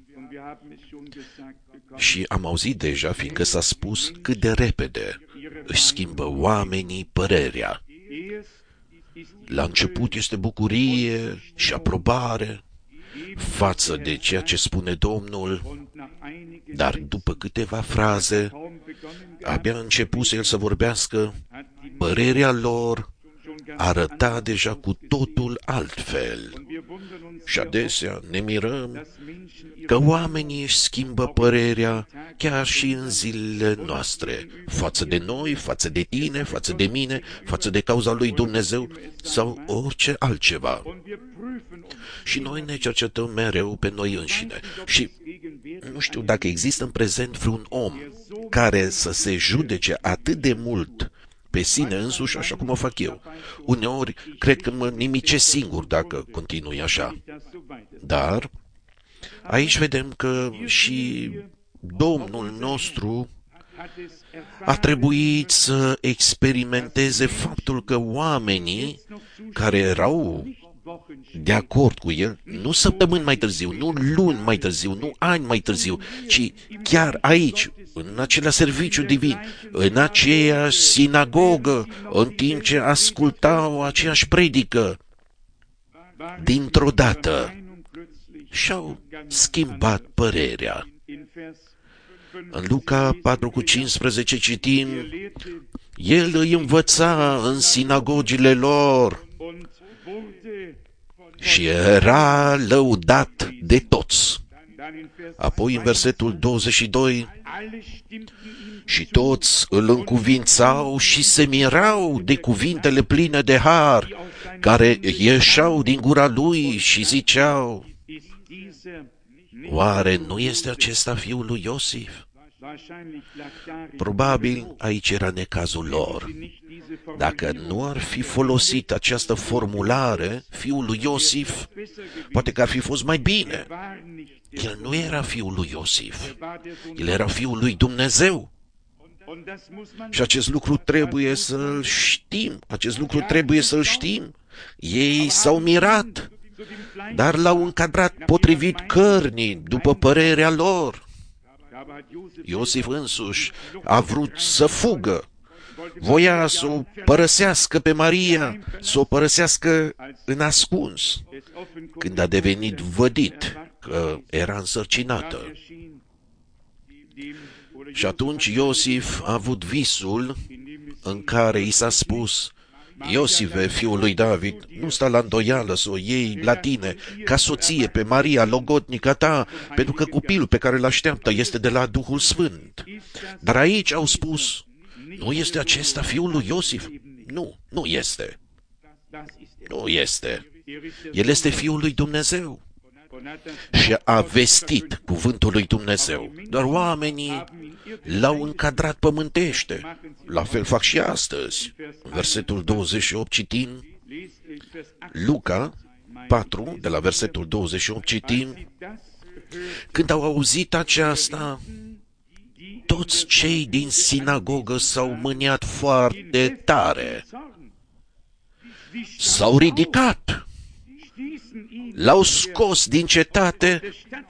Și am auzit deja, fiindcă s-a spus cât de repede își schimbă oamenii părerea. La început este bucurie și aprobare față de ceea ce spune Domnul, dar după câteva fraze, abia începuse el să vorbească, părerea lor arăta deja cu totul altfel. Și adesea ne mirăm că oamenii își schimbă părerea chiar și în zilele noastre, față de noi, față de tine, față de mine, față de cauza lui Dumnezeu sau orice altceva. Și noi ne cercetăm mereu pe noi înșine. Și nu știu dacă există în prezent vreun om care să se judece atât de mult pe sine însuși, așa cum o fac eu. Uneori, cred că mă nimicesc singur dacă continui așa. Dar aici vedem că și Domnul nostru a trebuit să experimenteze faptul că oamenii care erau de acord cu el, nu săptămâni mai târziu, nu luni mai târziu, nu ani mai târziu, ci chiar aici, în acela serviciu divin, în aceeași sinagogă, în timp ce ascultau aceeași predică, dintr-o dată și-au schimbat părerea. În Luca patru cu cincisprezece citim, el îi învăța în sinagogile lor și era lăudat de toți. Apoi în versetul douăzeci și doi, și toți îl încuvințau și se mirau de cuvintele pline de har, care ieșeau din gura lui și ziceau, oare nu este acesta fiul lui Iosif? Probabil aici era necazul lor. Dacă nu ar fi folosit această formulare, fiul lui Iosif, poate că ar fi fost mai bine. El nu era fiul lui Iosif, el era fiul lui Dumnezeu. Și acest lucru trebuie să-l știm, acest lucru trebuie să-l știm. Ei s-au mirat, dar l-au încadrat potrivit cărnii, după părerea lor. Iosif însuși a vrut să fugă, voia să o părăsească pe Maria, să o părăsească în ascuns, când a devenit vădit că era însărcinată. Și atunci Iosif a avut visul în care i s-a spus, Iosife, fiul lui David, nu sta la îndoială să o iei la tine ca soție pe Maria, logodnica ta, pentru că copilul pe care îl așteaptă este de la Duhul Sfânt. Dar aici au spus, nu este acesta fiul lui Iosif? Nu, nu este. Nu este. El este fiul lui Dumnezeu. Și a vestit cuvântul lui Dumnezeu. Dar oamenii l-au încadrat pământește. La fel fac și astăzi. În versetul douăzeci și opt citim, Luca patru, de la versetul douăzeci și opt citim, când au auzit aceasta, toți cei din sinagogă s-au mâniat foarte tare. S-au ridicat, l-au scos din cetate,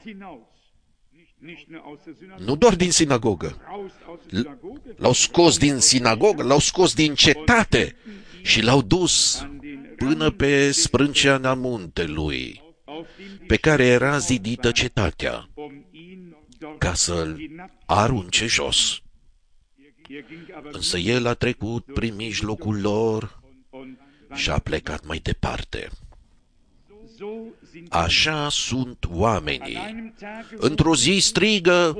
nu doar din sinagogă, l-au scos din sinagogă, l-au scos din cetate și l-au dus până pe sprânceana muntelui, pe care era zidită cetatea, ca să-l arunce jos. Însă el a trecut prin mijlocul lor și a plecat mai departe. Așa sunt oamenii. Într-o zi strigă,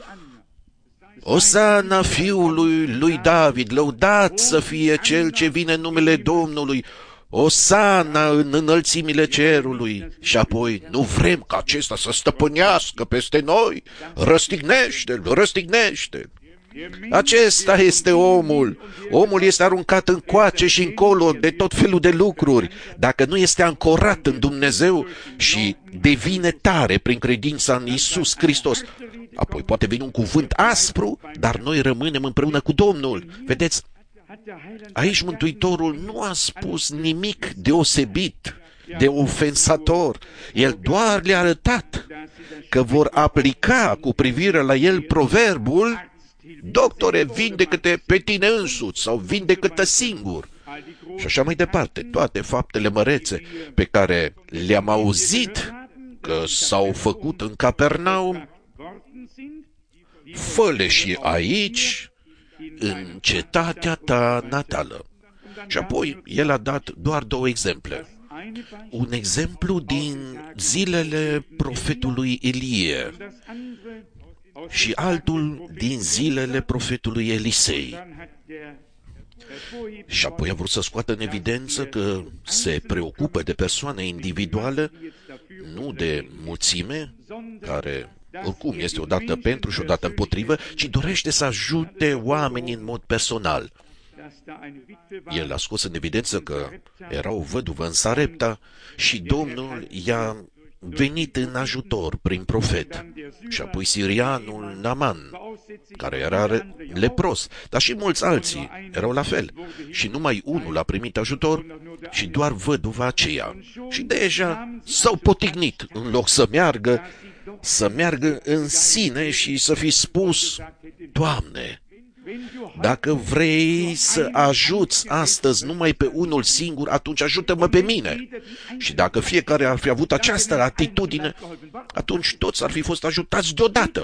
Osana fiului lui David, lăudat să fie cel ce vine în numele Domnului, Osana în înălțimile cerului. Și apoi, nu vrem ca acesta să stăpânească peste noi, răstignește-l, răstignește-l. Acesta este omul. Omul este aruncat încoace și încolo de tot felul de lucruri. Dacă nu este ancorat în Dumnezeu și devine tare prin credința în Iisus Hristos, apoi poate veni un cuvânt aspru, dar noi rămânem împreună cu Domnul. Vedeți, aici Mântuitorul nu a spus nimic deosebit de ofensator. El doar le-a arătat că vor aplica cu privire la el proverbul: doctore, vindecă-te pe tine însuți sau vindecă-te singur. Și așa mai departe, toate faptele mărețe pe care le-am auzit că s-au făcut în Capernaum, fă-le și aici, în cetatea ta natală. Și apoi el a dat doar două exemple. Un exemplu din zilele profetului Ilie și altul din zilele profetului Elisei. Și apoi a vrut să scoată în evidență că se preocupă de persoane individuale, nu de mulțime, care oricum este odată pentru și odată împotrivă, ci dorește să ajute oamenii în mod personal. El a scos în evidență că era o văduvă în Sarepta și Domnul i-a venit în ajutor prin profet. Și apoi sirianul Naaman, care era lepros, dar și mulți alții erau la fel. Și numai unul a primit ajutor și doar văduva aceea. Și deja s-au potignit în loc să meargă, să meargă în sine și să fi spus: Doamne, dacă vrei să ajuți astăzi numai pe unul singur, atunci ajută-mă pe mine. Și dacă fiecare ar fi avut această atitudine, atunci toți ar fi fost ajutați deodată.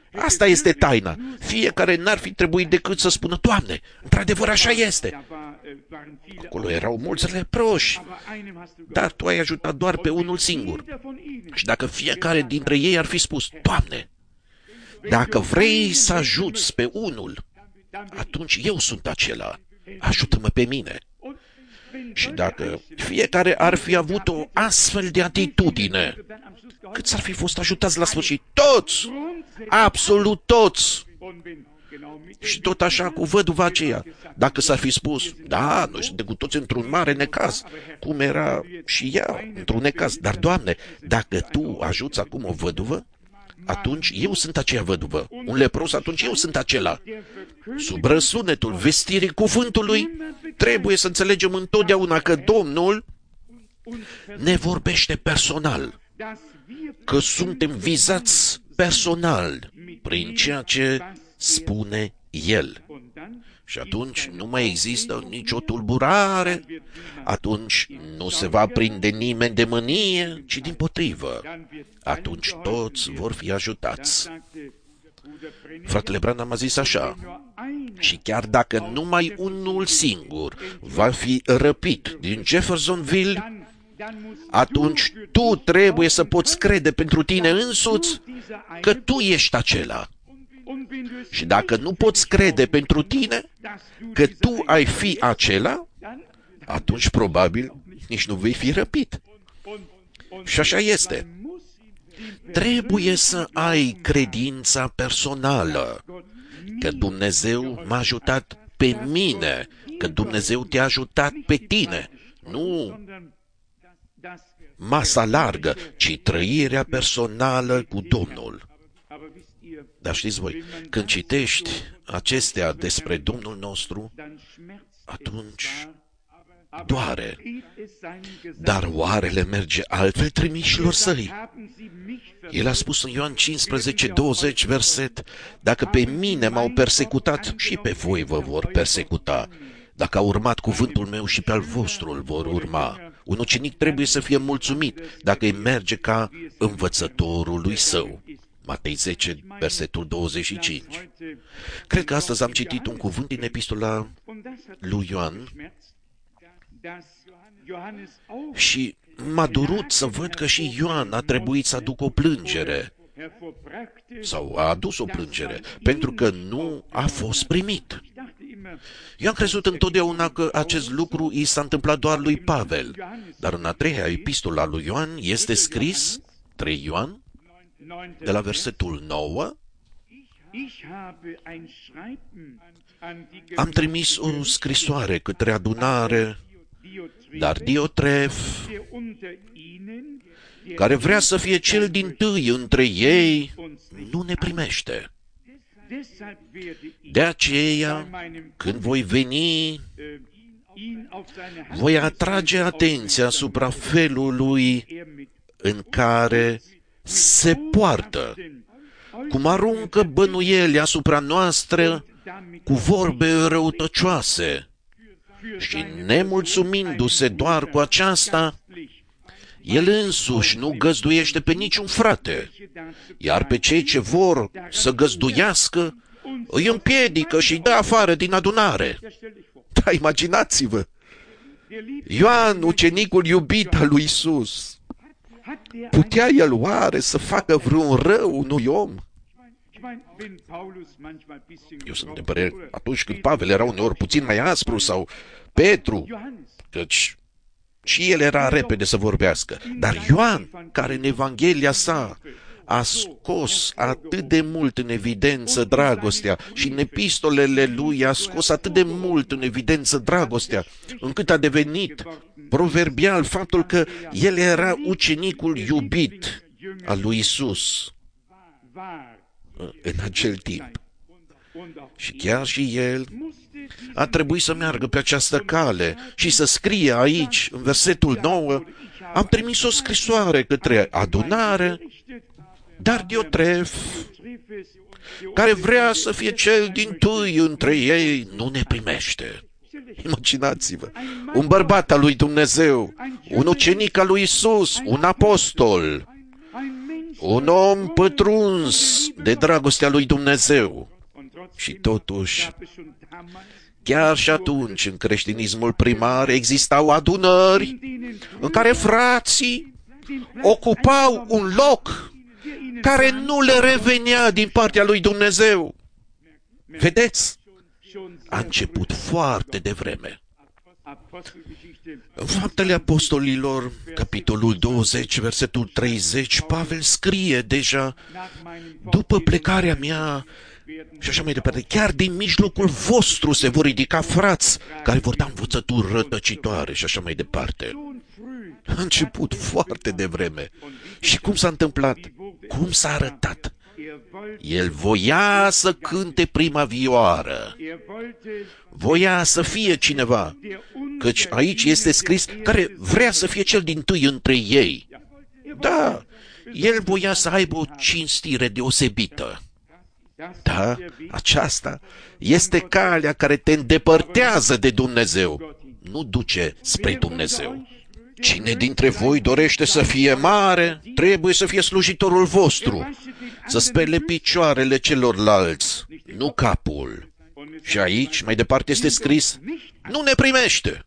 Asta este taina. Fiecare n-ar fi trebuit decât să spună, Doamne, într-adevăr așa este. Acolo erau mulți leproși, dar Tu ai ajutat doar pe unul singur. Și dacă fiecare dintre ei ar fi spus, Doamne, dacă vrei să ajuți pe unul, atunci eu sunt acela, ajută-mă pe mine. Și dacă fiecare ar fi avut o astfel de atitudine, cât s-ar fi fost ajutați la sfârșit? Toți! Absolut toți! Și tot așa cu văduva aceea. Dacă s-ar fi spus, da, noi suntem cu toți într-un mare necaz, cum era și ea într-un necaz, dar, Doamne, dacă Tu ajuți acum o văduvă, atunci eu sunt aceea văduvă. Un lepros, atunci eu sunt acela. Sub răsunetul vestirii cuvântului, trebuie să înțelegem întotdeauna că Domnul ne vorbește personal, că suntem vizați personal prin ceea ce spune El. Și atunci nu mai există nicio tulburare, atunci nu se va prinde nimeni de mânie, ci dimpotrivă. Atunci toți vor fi ajutați. Fratele Branham a zis așa, și chiar dacă numai unul singur va fi răpit din Jeffersonville, atunci tu trebuie să poți crede pentru tine însuți că tu ești acela. Și dacă nu poți crede pentru tine că tu ai fi acela, atunci probabil nici nu vei fi răpit. Și așa este. Trebuie să ai credința personală că Dumnezeu m-a ajutat pe mine, că Dumnezeu te-a ajutat pe tine. Nu masa largă, ci trăirea personală cu Domnul. Dar știți voi, când citești acestea despre Domnul nostru, atunci doare. Dar oarele merge altfel trimișilor săi. El a spus în Ioan cincisprezece, douăzeci, verset, dacă pe mine m-au persecutat, și pe voi vă vor persecuta. Dacă au urmat cuvântul meu, și pe al vostru îl vor urma. Un ucenic trebuie să fie mulțumit dacă îi merge ca învățătorul lui său. Matei zece, versetul douăzeci și cinci. Cred că astăzi am citit un cuvânt din epistola lui Ioan și m-a durut să văd că și Ioan a trebuit să aducă o plângere, sau a adus o plângere, pentru că nu a fost primit. Eu am crezut întotdeauna că acest lucru i s-a întâmplat doar lui Pavel, dar în a treia epistola lui Ioan este scris, trei Ioan, de la versetul nouă, am trimis o scrisoare către adunare, dar Diotref, care vrea să fie cel dintâi între ei, nu ne primește. De aceea, când voi veni, voi atrage atenția asupra felului în care se poartă, cum aruncă bănuieli asupra noastră cu vorbe răutăcioase și nemulțumindu-se doar cu aceasta, el însuși nu găzduiește pe niciun frate, iar pe cei ce vor să găzduiască îi împiedică și îi dă afară din adunare. Da, imaginați-vă! Ioan, ucenicul iubit al lui Iisus, putea el oare să facă vreun rău unui om? Eu sunt de părere, atunci când Pavel era uneori puțin mai aspru, sau Petru, căci și el era repede să vorbească. Dar Ioan, care în Evanghelia sa a scos atât de mult în evidență dragostea și în epistolele lui a scos atât de mult în evidență dragostea, încât a devenit proverbial faptul că el era ucenicul iubit al lui Iisus în acel timp. Și chiar și el a trebuit să meargă pe această cale și să scrie aici, în versetul nouă, am trimis o scrisoare către adunare, dar Diotref, care vrea să fie cel dintâi între ei, nu ne primește. Imaginați-vă, un bărbat al lui Dumnezeu, un ucenic al lui Iisus, un apostol, Un om pătruns de dragostea lui Dumnezeu. Și totuși, chiar și atunci, în creștinismul primar, existau adunări în care frații ocupau un loc care nu le revenea din partea lui Dumnezeu. Vedeți? A început foarte devreme. În Faptele Apostolilor, capitolul douăzeci, versetul treizeci, Pavel scrie deja: după plecarea mea, și așa mai departe, chiar din mijlocul vostru se vor ridica frați care vor da învățături rătăcitoare și așa mai departe. A început foarte devreme. Și cum s-a întâmplat? Cum s-a arătat? El voia să cânte prima vioară. Voia să fie cineva, căci aici este scris, care vrea să fie cel dintâi între ei. Da, el voia să aibă o cinstire deosebită. Da, aceasta este calea care te îndepărtează de Dumnezeu, nu duce spre Dumnezeu. Cine dintre voi dorește să fie mare, trebuie să fie slujitorul vostru, să spele picioarele celorlalți, nu capul. Și aici, mai departe, este scris: nu ne primește.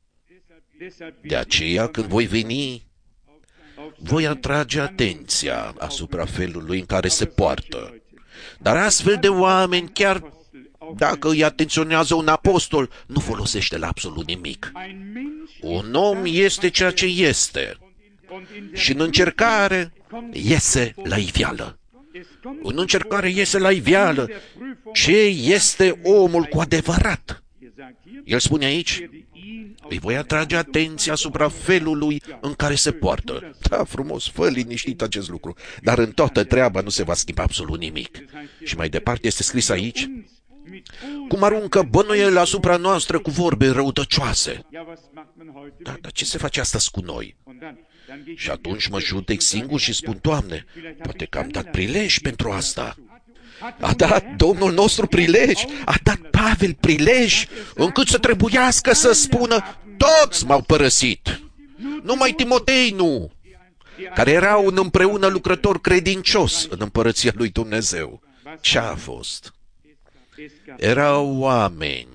De aceea, când voi veni, voi atrage atenția asupra felului în care se poartă. Dar astfel de oameni, chiar dacă îi atenționează un apostol, nu folosește la absolut nimic. Un om este ceea ce este și în încercare iese la iveală. În încercare iese la iveală ce este omul cu adevărat. El spune aici: îi voi atrage atenția asupra felului în care se poartă. Da, frumos, fă liniștit acest lucru, dar în toată treaba nu se va schimba absolut nimic. Și mai departe este scris aici: cum aruncă bănuiele asupra noastră cu vorbe răutăcioase. Da, dar ce se face astăzi cu noi? Și atunci mă judec singur și spun: Doamne, poate că am dat prilej pentru asta. A dat Domnul nostru prilej, a dat Pavel prilej, încât să trebuiască să spună: toți m-au părăsit, numai Timotei nu, care era un împreună lucrător credincios în împărăția lui Dumnezeu. Ce a fost? Erau oameni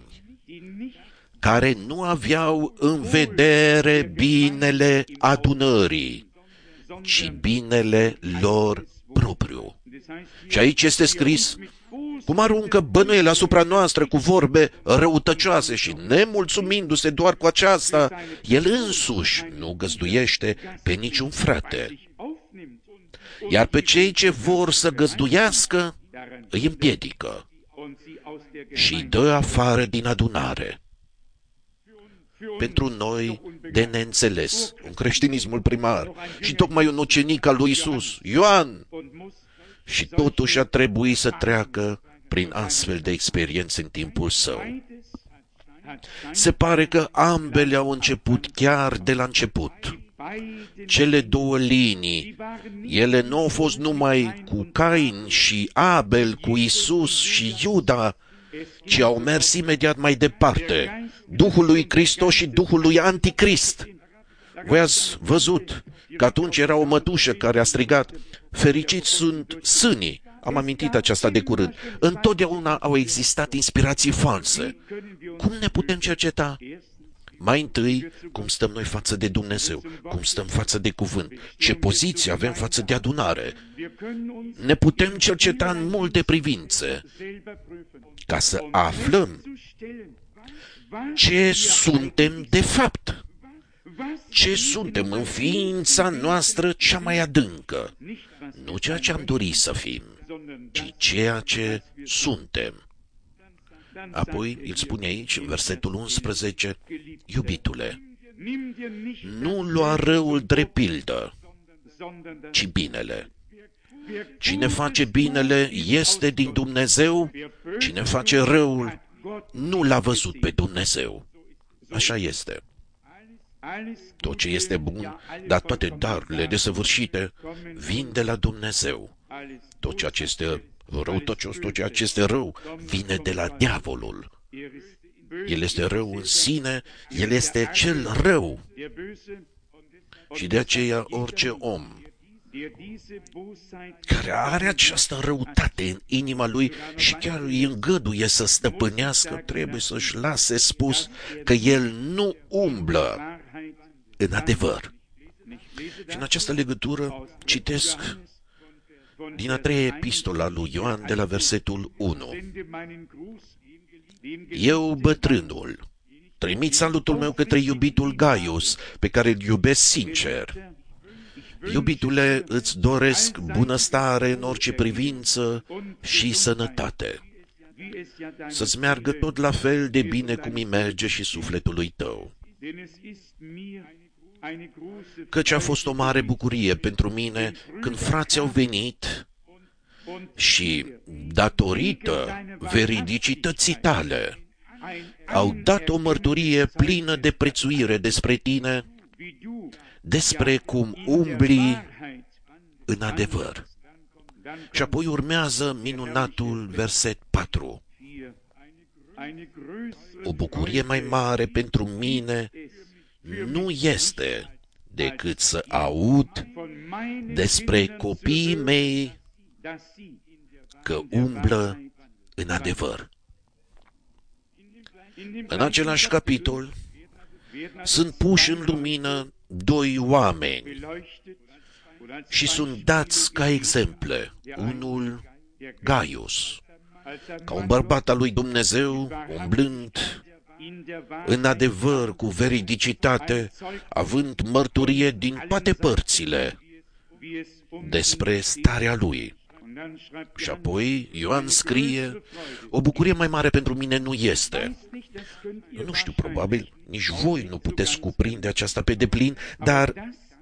care nu aveau în vedere binele adunării, ci binele lor propriu. Și aici este scris: cum aruncă bănuiele asupra noastră cu vorbe răutăcioase și, nemulțumindu-se doar cu aceasta, el însuși nu găzduiește pe niciun frate. Iar pe cei ce vor să găzduiască îi împiedică și îi dă afară din adunare. Pentru noi, de neînțeles, un creștinismul primar și tocmai un ucenic al lui Iisus, Ioan, și totuși a trebuit să treacă prin astfel de experiențe în timpul său. Se pare că ambele au început chiar de la început. Cele două linii, ele nu au fost numai cu Cain și Abel, cu Iisus și Iuda, ci au mers imediat mai departe, Duhul lui Hristos și Duhul lui Anticrist. Voi ați văzut că atunci era o mătușă care a strigat: fericiți sunt sânii. Am amintit aceasta de curând. Întotdeauna au existat inspirații false. Cum ne putem cerceta? Mai întâi, cum stăm noi față de Dumnezeu, cum stăm față de cuvânt, ce poziție avem față de adunare. Ne putem cerceta în multe privințe ca să aflăm ce suntem de fapt, ce suntem în ființa noastră cea mai adâncă, nu ceea ce am dorit să fim, ci ceea ce suntem. Apoi îl spune aici, în versetul unsprezece: iubitule, nu lua răul drept pildă, ci binele. Cine face binele este din Dumnezeu, cine face răul nu l-a văzut pe Dumnezeu. Așa este. Tot ce este bun, dar toate darurile desăvârșite vin de la Dumnezeu. Tot ceea ce este răutăcios, tot ceea ce este rău, vine de la diavolul. El este rău în sine, el este cel rău. Și de aceea orice om care are această răutate în inima lui și chiar îi îngăduie să stăpânească, trebuie să-și lase spus că el nu umblă în adevăr. Și în această legătură citesc din a treia epistolă a lui Ioan de la versetul unu. Eu, bătrânul, trimit salutul meu către iubitul Gaius, pe care îl iubesc sincer. Iubitule, îți doresc bunăstare în orice privință și sănătate. Să-ți meargă tot la fel de bine cum îi merge și sufletului tău. Căci a fost o mare bucurie pentru mine când frații au venit și, datorită veridicității tale, au dat o mărturie plină de prețuire despre tine, despre cum umbli în adevăr. Și apoi urmează minunatul verset patru. O bucurie mai mare pentru mine nu este decât să aud despre copiii mei că umblă în adevăr. În același capitol sunt puși în lumină doi oameni și sunt dați ca exemple. Unul, Gaius, ca un bărbat al lui Dumnezeu, umblând în adevăr cu veridicitate, având mărturie din toate părțile despre starea lui. Și apoi Ioan scrie, o bucurie mai mare pentru mine nu este. Eu nu știu, probabil nici voi nu puteți cuprinde aceasta pe deplin, dar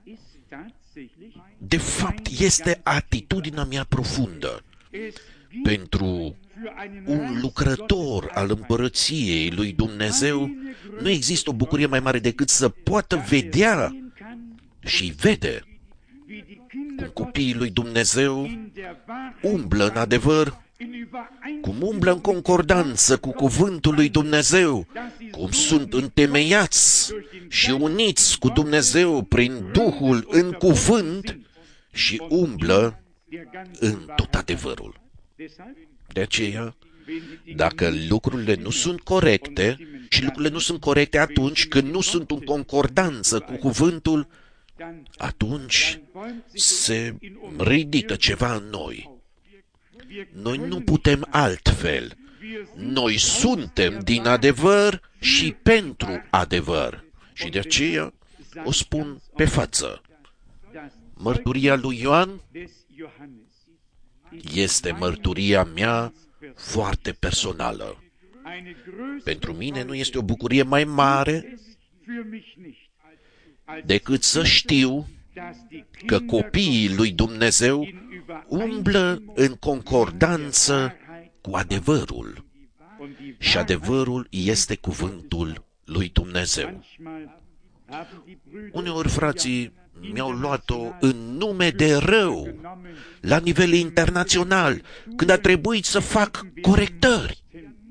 de fapt este atitudinea mea profundă. Pentru un lucrător al împărăției lui Dumnezeu nu există o bucurie mai mare decât să poată vedea și vede cum copiii lui Dumnezeu umblă în adevăr, cum umblă în concordanță cu cuvântul lui Dumnezeu, cum sunt întemeiați și uniți cu Dumnezeu prin Duhul în cuvânt și umblă în tot adevărul. De aceea, dacă lucrurile nu sunt corecte, și lucrurile nu sunt corecte atunci când nu sunt în concordanță cu cuvântul, atunci se ridică ceva în noi. Noi nu putem altfel. Noi suntem din adevăr și pentru adevăr. Și de aceea o spun pe față. Mărturia lui Ioan este mărturia mea foarte personală. Pentru mine nu este o bucurie mai mare decât să știu că copiii lui Dumnezeu umblă în concordanță cu adevărul. Și adevărul este cuvântul lui Dumnezeu. Uneori frații mi-au luat-o în nume de rău, la nivel internațional, când a trebuit să fac corectări.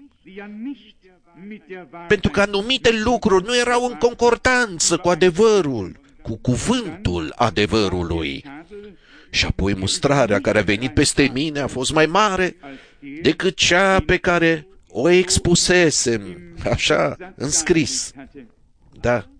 Pentru că anumite lucruri nu erau în concordanță cu adevărul, cu cuvântul adevărului. Și apoi mustrarea care a venit peste mine a fost mai mare decât cea pe care o expusesem, așa, în scris. Da.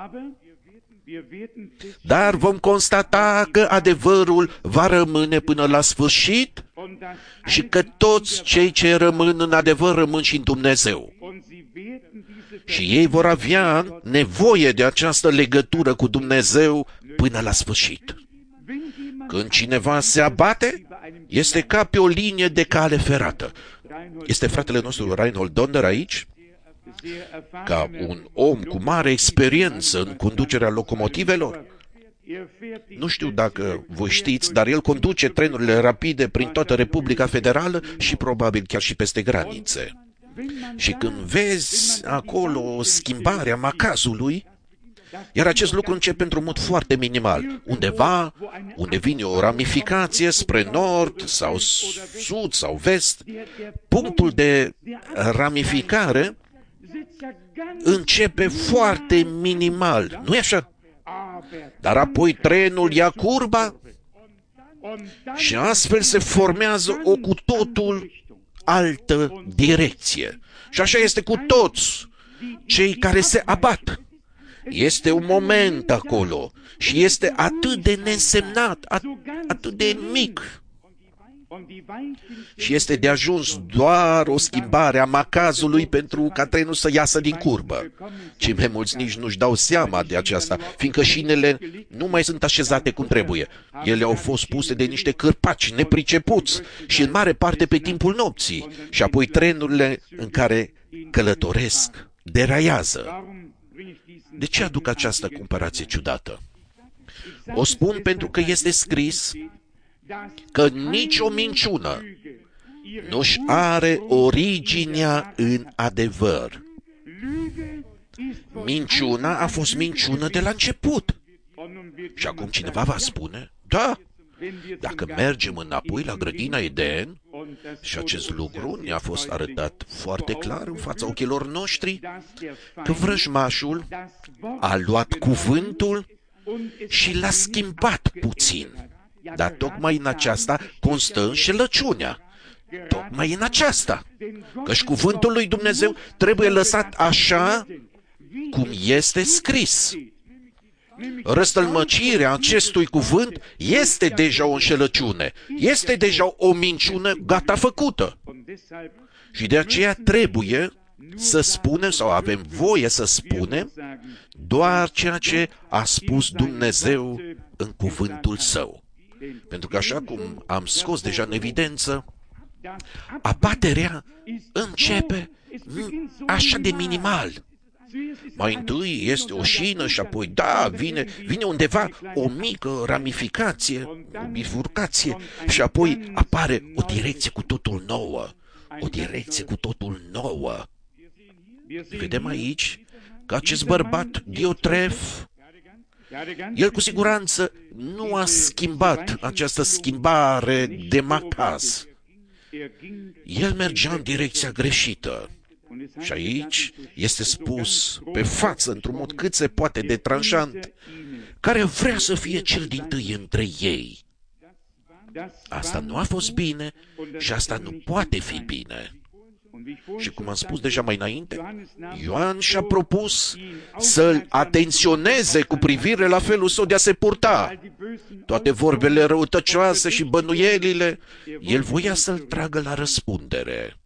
Dar vom constata că adevărul va rămâne până la sfârșit și că toți cei ce rămân în adevăr rămân și în Dumnezeu. Și ei vor avea nevoie de această legătură cu Dumnezeu până la sfârșit. Când cineva se abate, este ca pe o linie de cale ferată. Este fratele nostru Reinhold Donner aici, ca un om cu mare experiență în conducerea locomotivelor. Nu știu dacă voi știți, dar el conduce trenurile rapide prin toată Republica Federală și probabil chiar și peste granițe. Și când vezi acolo o schimbare a macazului, iar acest lucru începe într-un mod foarte minimal. Undeva, unde vine o ramificație spre nord sau sud sau vest, punctul de ramificare începe foarte minimal. Nu-i așa? Dar apoi trenul ia curba Și astfel se formează o cu totul altă direcție. Și așa este cu toți cei care se abat. Este un moment acolo și este atât de neînsemnat, atât de mic. Și este de ajuns doar o schimbare a macazului pentru ca trenul să iasă din curbă. Cei mai mulți nici nu-și dau seama de aceasta, fiindcă șinele nu mai sunt așezate cum trebuie. Ele au fost puse de niște cârpaci nepricepuți și în mare parte pe timpul nopții. Și apoi trenurile în care călătoresc deraiază. De ce aduc această comparație ciudată? O spun pentru că este scris că nicio minciună nu-și are originea în adevăr. Minciuna a fost minciună de la început. Și acum cineva va spune, da, dacă mergem înapoi la grădina Eden, și acest lucru ne-a fost arătat foarte clar în fața ochilor noștri, că vrăjmașul a luat cuvântul și l-a schimbat puțin. Dar tocmai în aceasta constă înșelăciunea. Tocmai în aceasta. Căci cuvântul lui Dumnezeu trebuie lăsat așa cum este scris. Răstălmăcirea acestui cuvânt este deja o înșelăciune. Este deja o minciună gata făcută. Și de aceea trebuie să spunem sau avem voie să spunem doar ceea ce a spus Dumnezeu în cuvântul Său. Pentru că așa cum am scos deja în evidență, abaterea începe așa de minimal. Mai întâi este o șină și apoi, da, vine, vine undeva o mică ramificație, o bifurcație și apoi apare o direcție cu totul nouă. O direcție cu totul nouă. Vedem aici că acest bărbat Diotref, el cu siguranță nu a schimbat această schimbare de macaz. El mergea în direcția greșită. Și aici este spus pe față, într-un mod cât se poate de tranșant, care vrea să fie cel dintâi între ei. Asta nu a fost bine și asta nu poate fi bine. Și cum am spus deja mai înainte, Ioan și-a propus să-l atenționeze cu privire la felul său de a se purta. Toate vorbele răutăcioase și bănuielile, el voia să-l tragă la răspundere.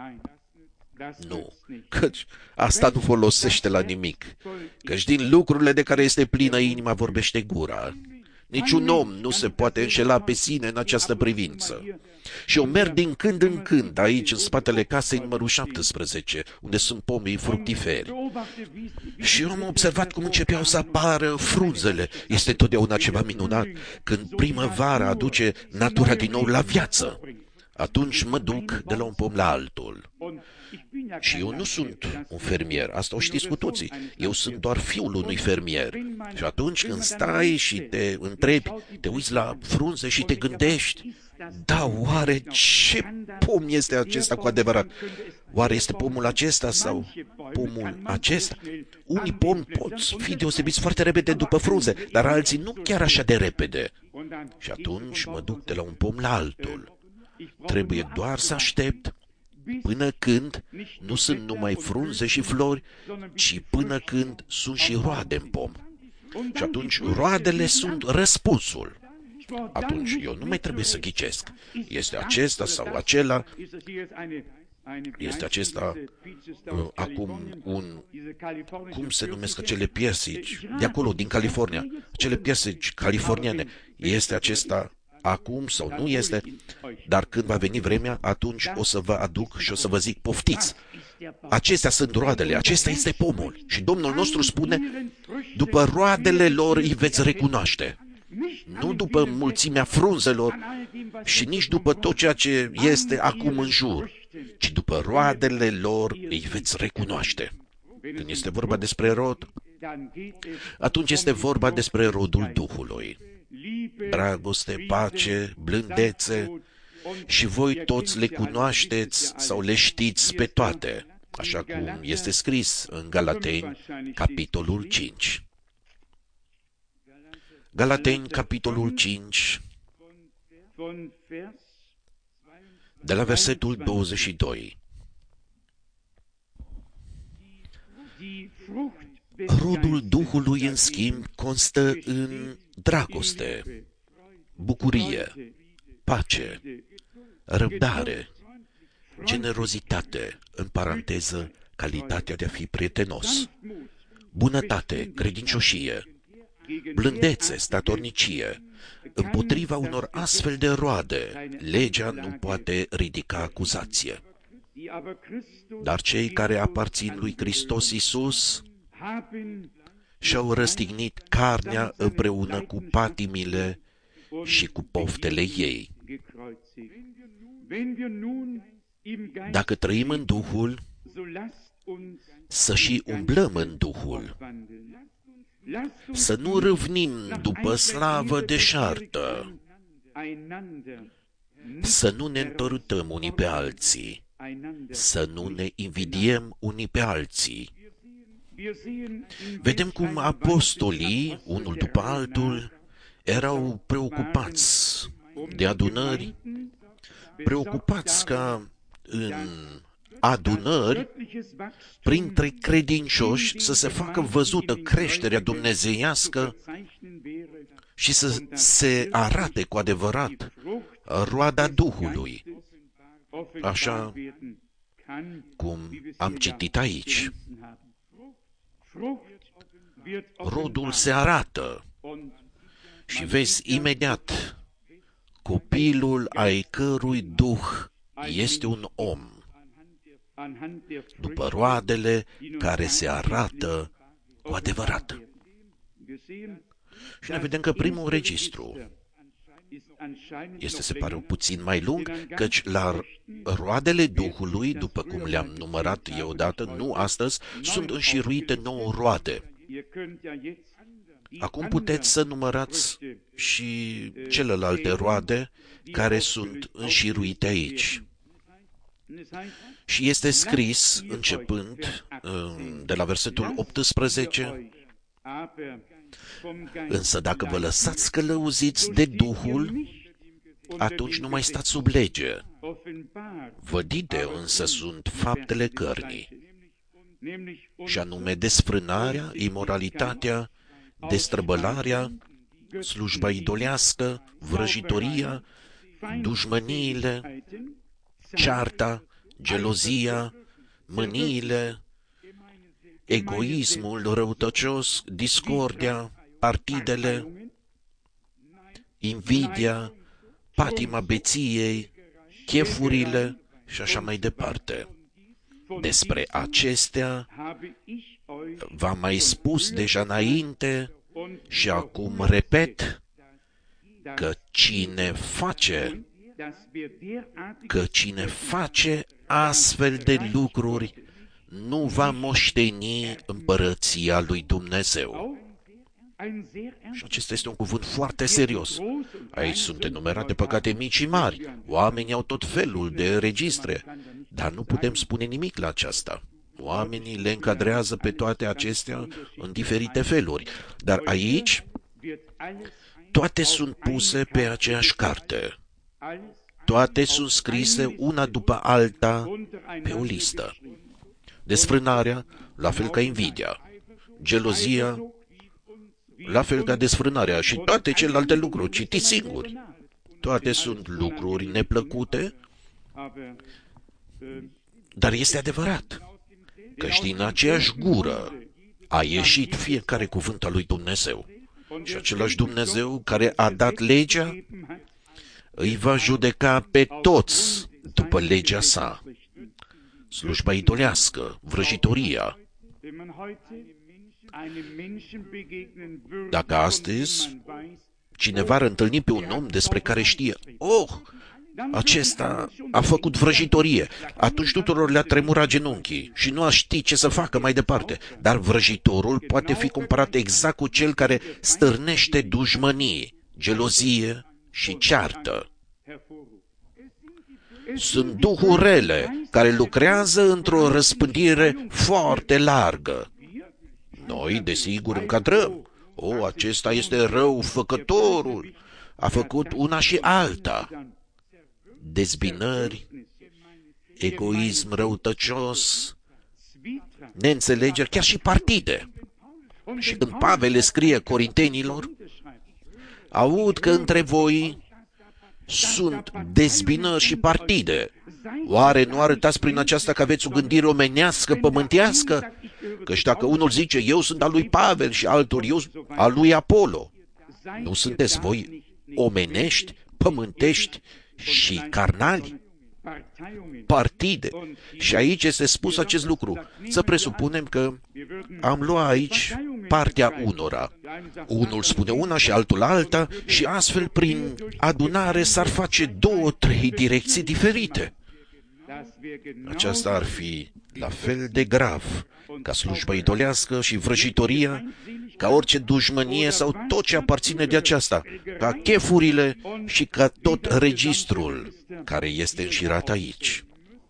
Nu, căci asta nu folosește la nimic, căci din lucrurile de care este plină inima vorbește gura. Niciun om nu se poate înșela pe sine în această privință. Și eu merg din când în când aici, în spatele casei numărul șaptesprezece, unde sunt pomii fructiferi. Și eu am observat cum începeau să apară frunzele. Este totdeauna ceva minunat când primăvara aduce natura din nou la viață. Atunci mă duc de la un pom la altul. Și eu nu sunt un fermier, asta o știți cu toții. Eu sunt doar fiul unui fermier. Și atunci când stai și te întrebi, te uiți la frunze și te gândești, da, oare ce pom este acesta cu adevărat? Oare este pomul acesta sau pomul acesta? Unii pomi pot fi deosebiți foarte repede după frunze, dar alții nu chiar așa de repede. Și atunci mă duc de la un pom la altul. Trebuie doar să aștept până când nu sunt numai frunze și flori, ci până când sunt și roade în pom. Și atunci roadele sunt răspunsul. Atunci eu nu mai trebuie să ghicesc. Este acesta sau acela, este acesta uh, acum un, cum se numesc acele piersici, de acolo, din California, acele piersici californiene, este acesta acum sau nu este, dar când va veni vremea, atunci o să vă aduc și o să vă zic, poftiți, acestea sunt roadele, acesta este pomul. Și Domnul nostru spune, după roadele lor îi veți recunoaște. Nu după mulțimea frunzelor și nici după tot ceea ce este acum în jur, ci după roadele lor îi veți recunoaște. Când este vorba despre rod, atunci este vorba despre rodul Duhului. Dragoste, pace, blândețe, și voi toți le cunoașteți sau le știți pe toate, așa cum este scris în Galateni, capitolul cinci. Galateni, capitolul cinci, De la versetul douăzeci și doi. Rodul Duhului, în schimb, constă în dragoste, bucurie, pace, răbdare, generozitate, în paranteză, calitatea de a fi prietenos, bunătate, credincioșie, blândețe, statornicie. Împotriva unor astfel de roade, legea nu poate ridica acuzație. Dar cei care aparțin lui Hristos Iisus și-au răstignit carnea împreună cu patimile și cu poftele ei. Dacă trăim în Duhul, să și umblăm în Duhul. Să nu râvnim după slavă deșartă, să nu ne întărâtăm unii pe alții, să nu ne invidiem unii pe alții. Vedem cum apostolii, unul după altul, erau preocupați de adunări, preocupați ca în adunări, printre credincioși, să se facă văzută creșterea dumnezeiască și să se arate cu adevărat roada Duhului, așa cum am citit aici. Rodul se arată și vezi imediat copilul ai cărui Duh este un om, după roadele care se arată cu adevărat. Și ne vedem că primul registru este, se pare, puțin mai lung, căci la roadele Duhului, după cum le-am numărat eu odată, nu astăzi, sunt înșiruite nouă roade. Acum puteți să numărați și celelalte roade care sunt înșiruite aici. Și este scris, începând de la versetul optsprezece, însă dacă vă lăsați călăuziți de Duhul, atunci nu mai stați sub lege. Vădite însă sunt faptele cărnii, și anume desfrânarea, imoralitatea, destrăbălarea, slujba idolească, vrăjitoria, dușmăniile, cearta, gelozia, mâniile, egoismul răutăcios, discordia, partidele, invidia, patima beției, chefurile și așa mai departe. Despre acestea v-am mai spus deja înainte și acum repet că cine face că cine face astfel de lucruri nu va moșteni împărăția lui Dumnezeu. Și acesta este un cuvânt foarte serios. Aici sunt enumerate păcate mici și mari. Oamenii au tot felul de registre, dar nu putem spune nimic la aceasta. Oamenii le încadrează pe toate acestea în diferite feluri. Dar aici, toate sunt puse pe aceeași carte. Toate sunt scrise una după alta pe o listă. Desfrânarea, la fel ca invidia. Gelozia, la fel ca desfrânarea și toate celelalte lucruri. Citiți singuri. Toate sunt lucruri neplăcute, dar este adevărat că din aceeași gură a ieșit fiecare cuvânt al lui Dumnezeu. Și același Dumnezeu care a dat legea îi va judeca pe toți după legea sa. Slujba idolească, vrăjitoria. Dacă astăzi cineva ar întâlni pe un om despre care știe, oh, acesta a făcut vrăjitorie, atunci tuturor le-a tremurat genunchii și nu a ști ce să facă mai departe. Dar vrăjitorul poate fi comparat exact cu cel care stârnește dușmănie, gelozie și ceartă. Sunt duhuri rele care lucrează într-o răspândire foarte largă. Noi, desigur, încadrăm. O, acesta este răufăcătorul. a făcut una și alta. Dezbinări, egoism răutăcios, neînțelegeri, chiar și partide. Și când Pavel le scrie corintenilor, aud că între voi sunt dezbinări și partide. Oare nu arătați prin aceasta că aveți o gândire omenească, pământească? Căci dacă unul zice, eu sunt al lui Pavel și altul, eu al lui Apollo, nu sunteți voi omenești, pământești și carnali? Partide. Și aici este spus acest lucru. Să presupunem că am luat aici partea unora. Unul spune una și altul alta și astfel prin adunare s-ar face două, trei direcții diferite. Aceasta ar fi la fel de grav ca slujba idolească și vrăjitoria, ca orice dușmănie sau tot ce aparține de aceasta, ca chefurile și ca tot registrul care este înșirat aici.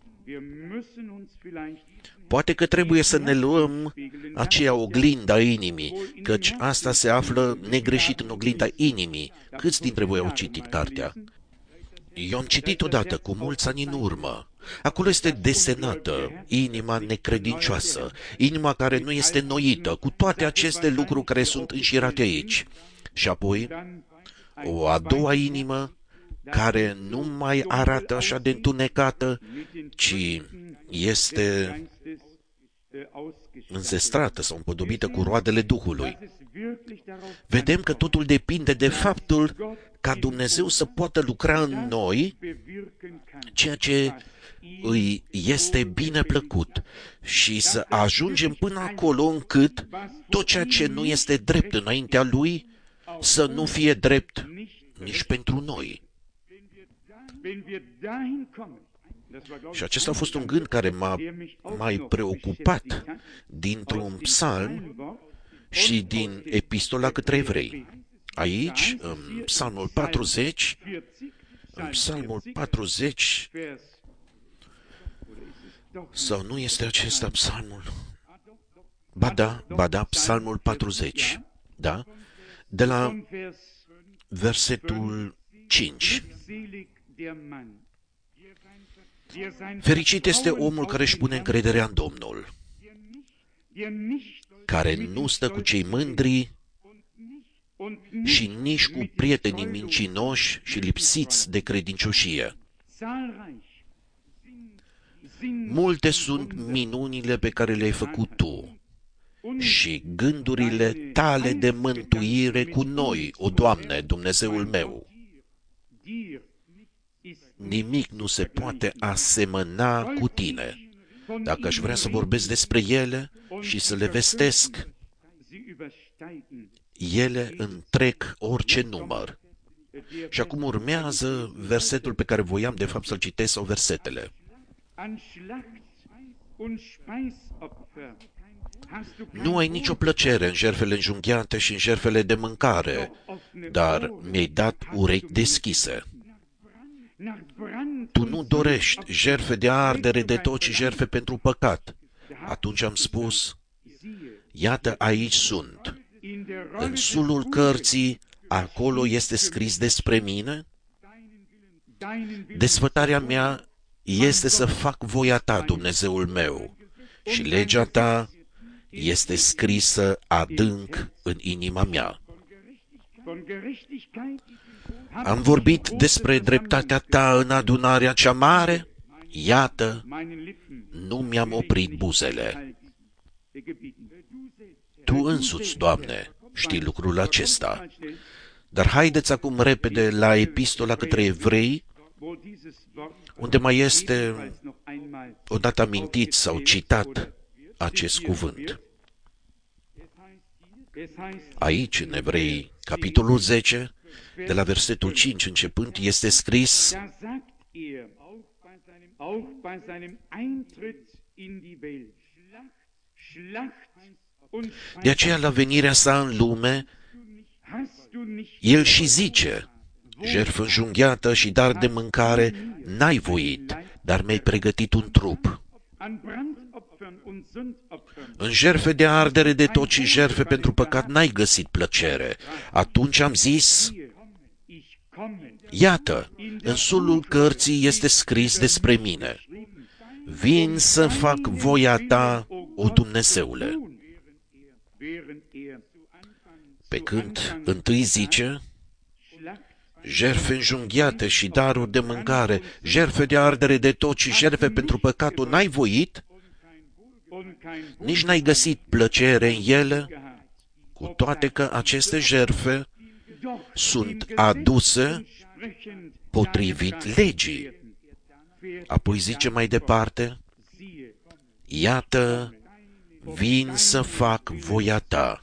Poate că trebuie să ne luăm aceea oglindă a inimii, căci asta se află negreșit în oglinda inimii. Câți dintre voi au citit cartea? Eu am citit odată, cu mulți ani în urmă. Acolo este desenată inima necredincioasă, inima care nu este înnoită, cu toate aceste lucruri care sunt înșirate aici. Și apoi, o a doua inimă, care nu mai arată așa de întunecată, ci este înzestrată sau împodobită cu roadele Duhului. Vedem că totul depinde de faptul ca Dumnezeu să poată lucra în noi ceea ce îi este bine plăcut și să ajungem până acolo încât tot ceea ce nu este drept înaintea Lui să nu fie drept nici pentru noi. Și acesta a fost un gând care m-a mai preocupat dintr-un psalm și din epistola către evrei. Aici, în psalmul patruzeci, în psalmul patruzeci, sau nu este acesta psalmul? Ba da, ba da, psalmul patruzeci, da? De la versetul cinci. Fericit este omul care își pune încrederea în Domnul, care nu stă cu cei mândri și nici cu prietenii mincinoși și lipsiți de credincioșie. Multe sunt minunile pe care le-ai făcut tu și gândurile tale de mântuire cu noi, o Doamne, Dumnezeul meu. Nimic nu se poate asemăna cu tine. Dacă aș vrea să vorbesc despre ele și să le vestesc, ele întrec orice număr. Și acum urmează versetul pe care voiam de fapt să-l citesc, sau versetele. Nu ai nicio plăcere în jertfele înjunghiate și în jertfele de mâncare, dar mi-ai dat urechi deschise. Tu nu dorești jertfe de ardere de tot și jertfe pentru păcat. Atunci am spus, iată aici sunt. În sulul cărții, acolo este scris despre mine? Desfătarea mea este să fac voia ta, Dumnezeul meu, și legea ta este scrisă adânc în inima mea. Am vorbit despre dreptatea ta în adunarea cea mare? Iată, nu mi-am oprit buzele. Tu însuți, Doamne, știi lucrul acesta. Dar haideți acum repede la epistola către evrei, unde mai este odată amintit sau citat acest cuvânt. Aici, în Evrei, capitolul zece, de la versetul cinci începând, este scris: de aceea, la venirea sa în lume, el și zice, jertfă înjunghiată și dar de mâncare n-ai voit, dar mi-ai pregătit un trup. În jertfe de ardere de tot și jertfe pentru păcat n-ai găsit plăcere. Atunci am zis, Iată, în sulul cărții este scris despre mine. Vin să fac voia ta, o Dumnezeule. Pe când întâi zice, jertfe înjunghiate și daruri de mâncare, jertfe de ardere de tot și jertfe pentru păcatul n-ai voit, nici n-ai găsit plăcere în ele, cu toate că aceste jertfe sunt aduse potrivit legii. Apoi zice mai departe, iată, vin să fac voia ta.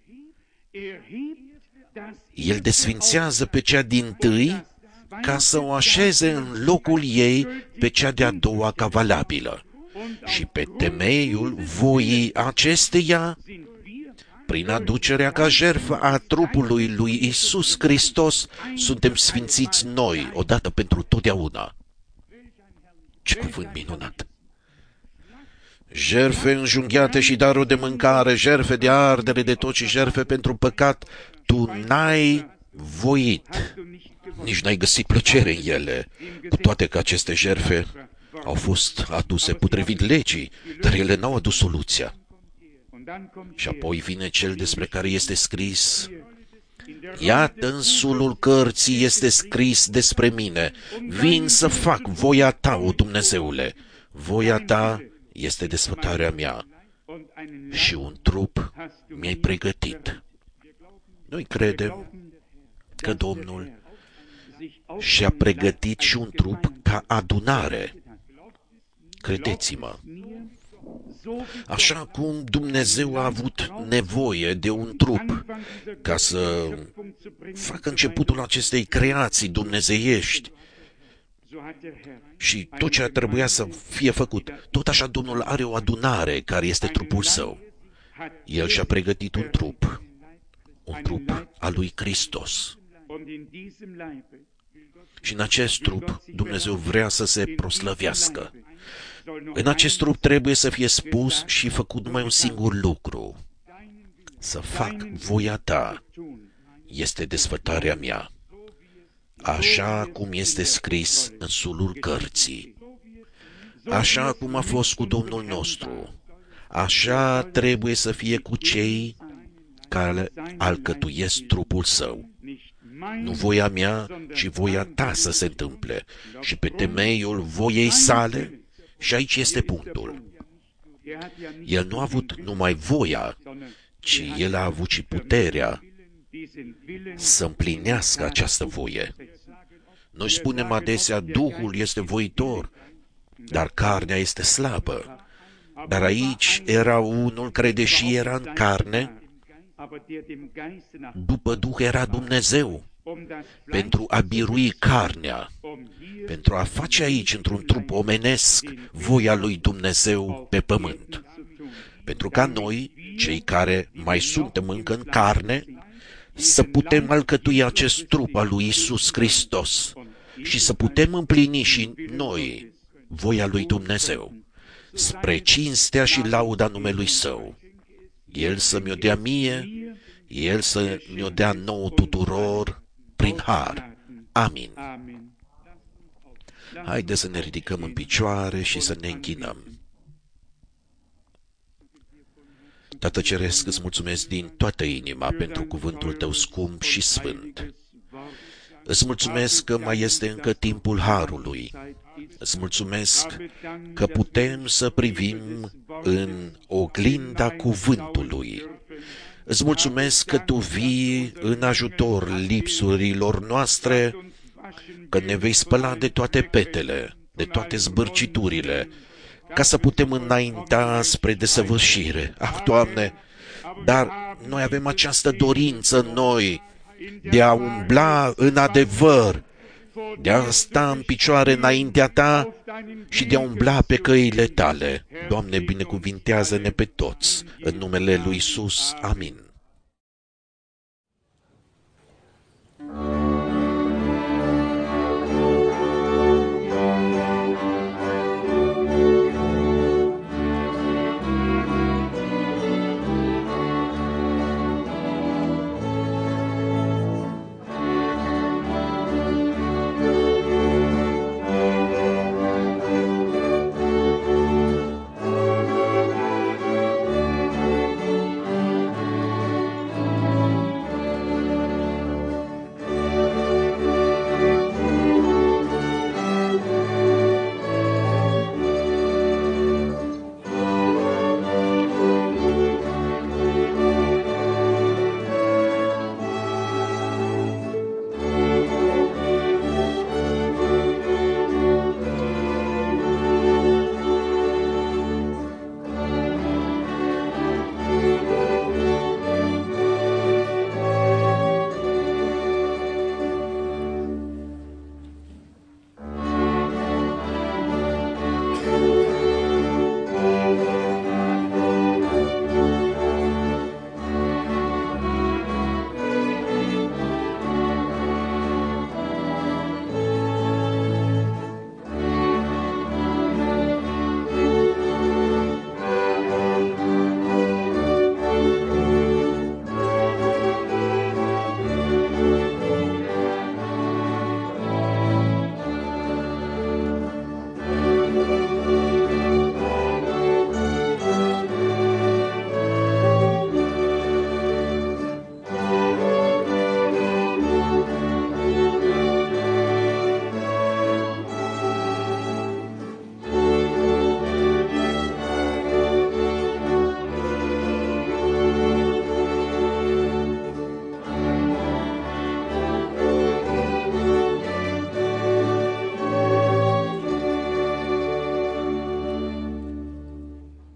El desfințează pe cea dintâi ca să o așeze în locul ei pe cea de-a doua ca valabilă. Și pe temeiul voii acesteia, prin aducerea ca jertfă a trupului lui Iisus Hristos, suntem sfințiți noi, odată pentru totdeauna. Ce cuvânt minunat! Jertfe înjunghiate și daruri de mâncare, jertfe de ardere de tot și jertfe pentru păcat, tu n-ai voit, nici n-ai găsit plăcere în ele, cu toate că aceste jertfe au fost aduse potrivit legii, dar ele n-au adus soluția. Și apoi vine cel despre care este scris, iată, în sulul cărții este scris despre mine, vin să fac voia ta, o Dumnezeule, voia ta este desfătarea mea și un trup mi-ai pregătit. Noi credem că Domnul și-a pregătit și un trup ca adunare. Credeți-mă, așa cum Dumnezeu a avut nevoie de un trup ca să facă începutul acestei creații dumnezeiești și tot ce trebuia să fie făcut, tot așa Domnul are o adunare care este trupul său. El și-a pregătit un trup, un trup al lui Hristos. Și în acest trup Dumnezeu vrea să se proslăvească. În acest trup trebuie să fie spus și făcut numai un singur lucru. Să fac voia ta este desfătarea mea, așa cum este scris în sulul cărții. Așa cum a fost cu Domnul nostru, așa trebuie să fie cu cei care alcătuiesc trupul său. Nu voia mea, ci voia ta să se întâmple. Și pe temeiul voiei sale, și aici este punctul. El nu a avut numai voia, ci el a avut și puterea să împlinească această voie. Noi spunem adesea, Duhul este voitor, dar carnea este slabă. Dar aici era unul care, deși era în carne, după Duh era Dumnezeu, pentru a birui carnea, pentru a face aici, într-un trup omenesc, voia lui Dumnezeu pe pământ. Pentru ca noi, cei care mai suntem încă în carne, să putem alcătui acest trup al lui Iisus Hristos și să putem împlini și noi voia lui Dumnezeu, spre cinstea și lauda numelui Său. El să mi-o dea mie, El să mi-o dea nouă tuturor, prin har. Amin. Haideți să ne ridicăm în picioare și să ne închinăm. Tată Ceresc, îți mulțumesc din toată inima pentru cuvântul Tău scump și sfânt. Îți mulțumesc că mai este încă timpul harului. Îți mulțumesc că putem să privim în oglinda cuvântului. Îți mulțumesc că Tu vii în ajutor lipsurilor noastre, că ne vei spăla de toate petele, de toate zbârciturile, ca să putem înainta spre desăvârșire. Ah, Doamne, dar noi avem această dorință în noi de a umbla în adevăr, de a sta în picioare înaintea Ta și de a umbla pe căile Tale. Doamne, binecuvintează-ne pe toți, în numele lui Iisus. Amin.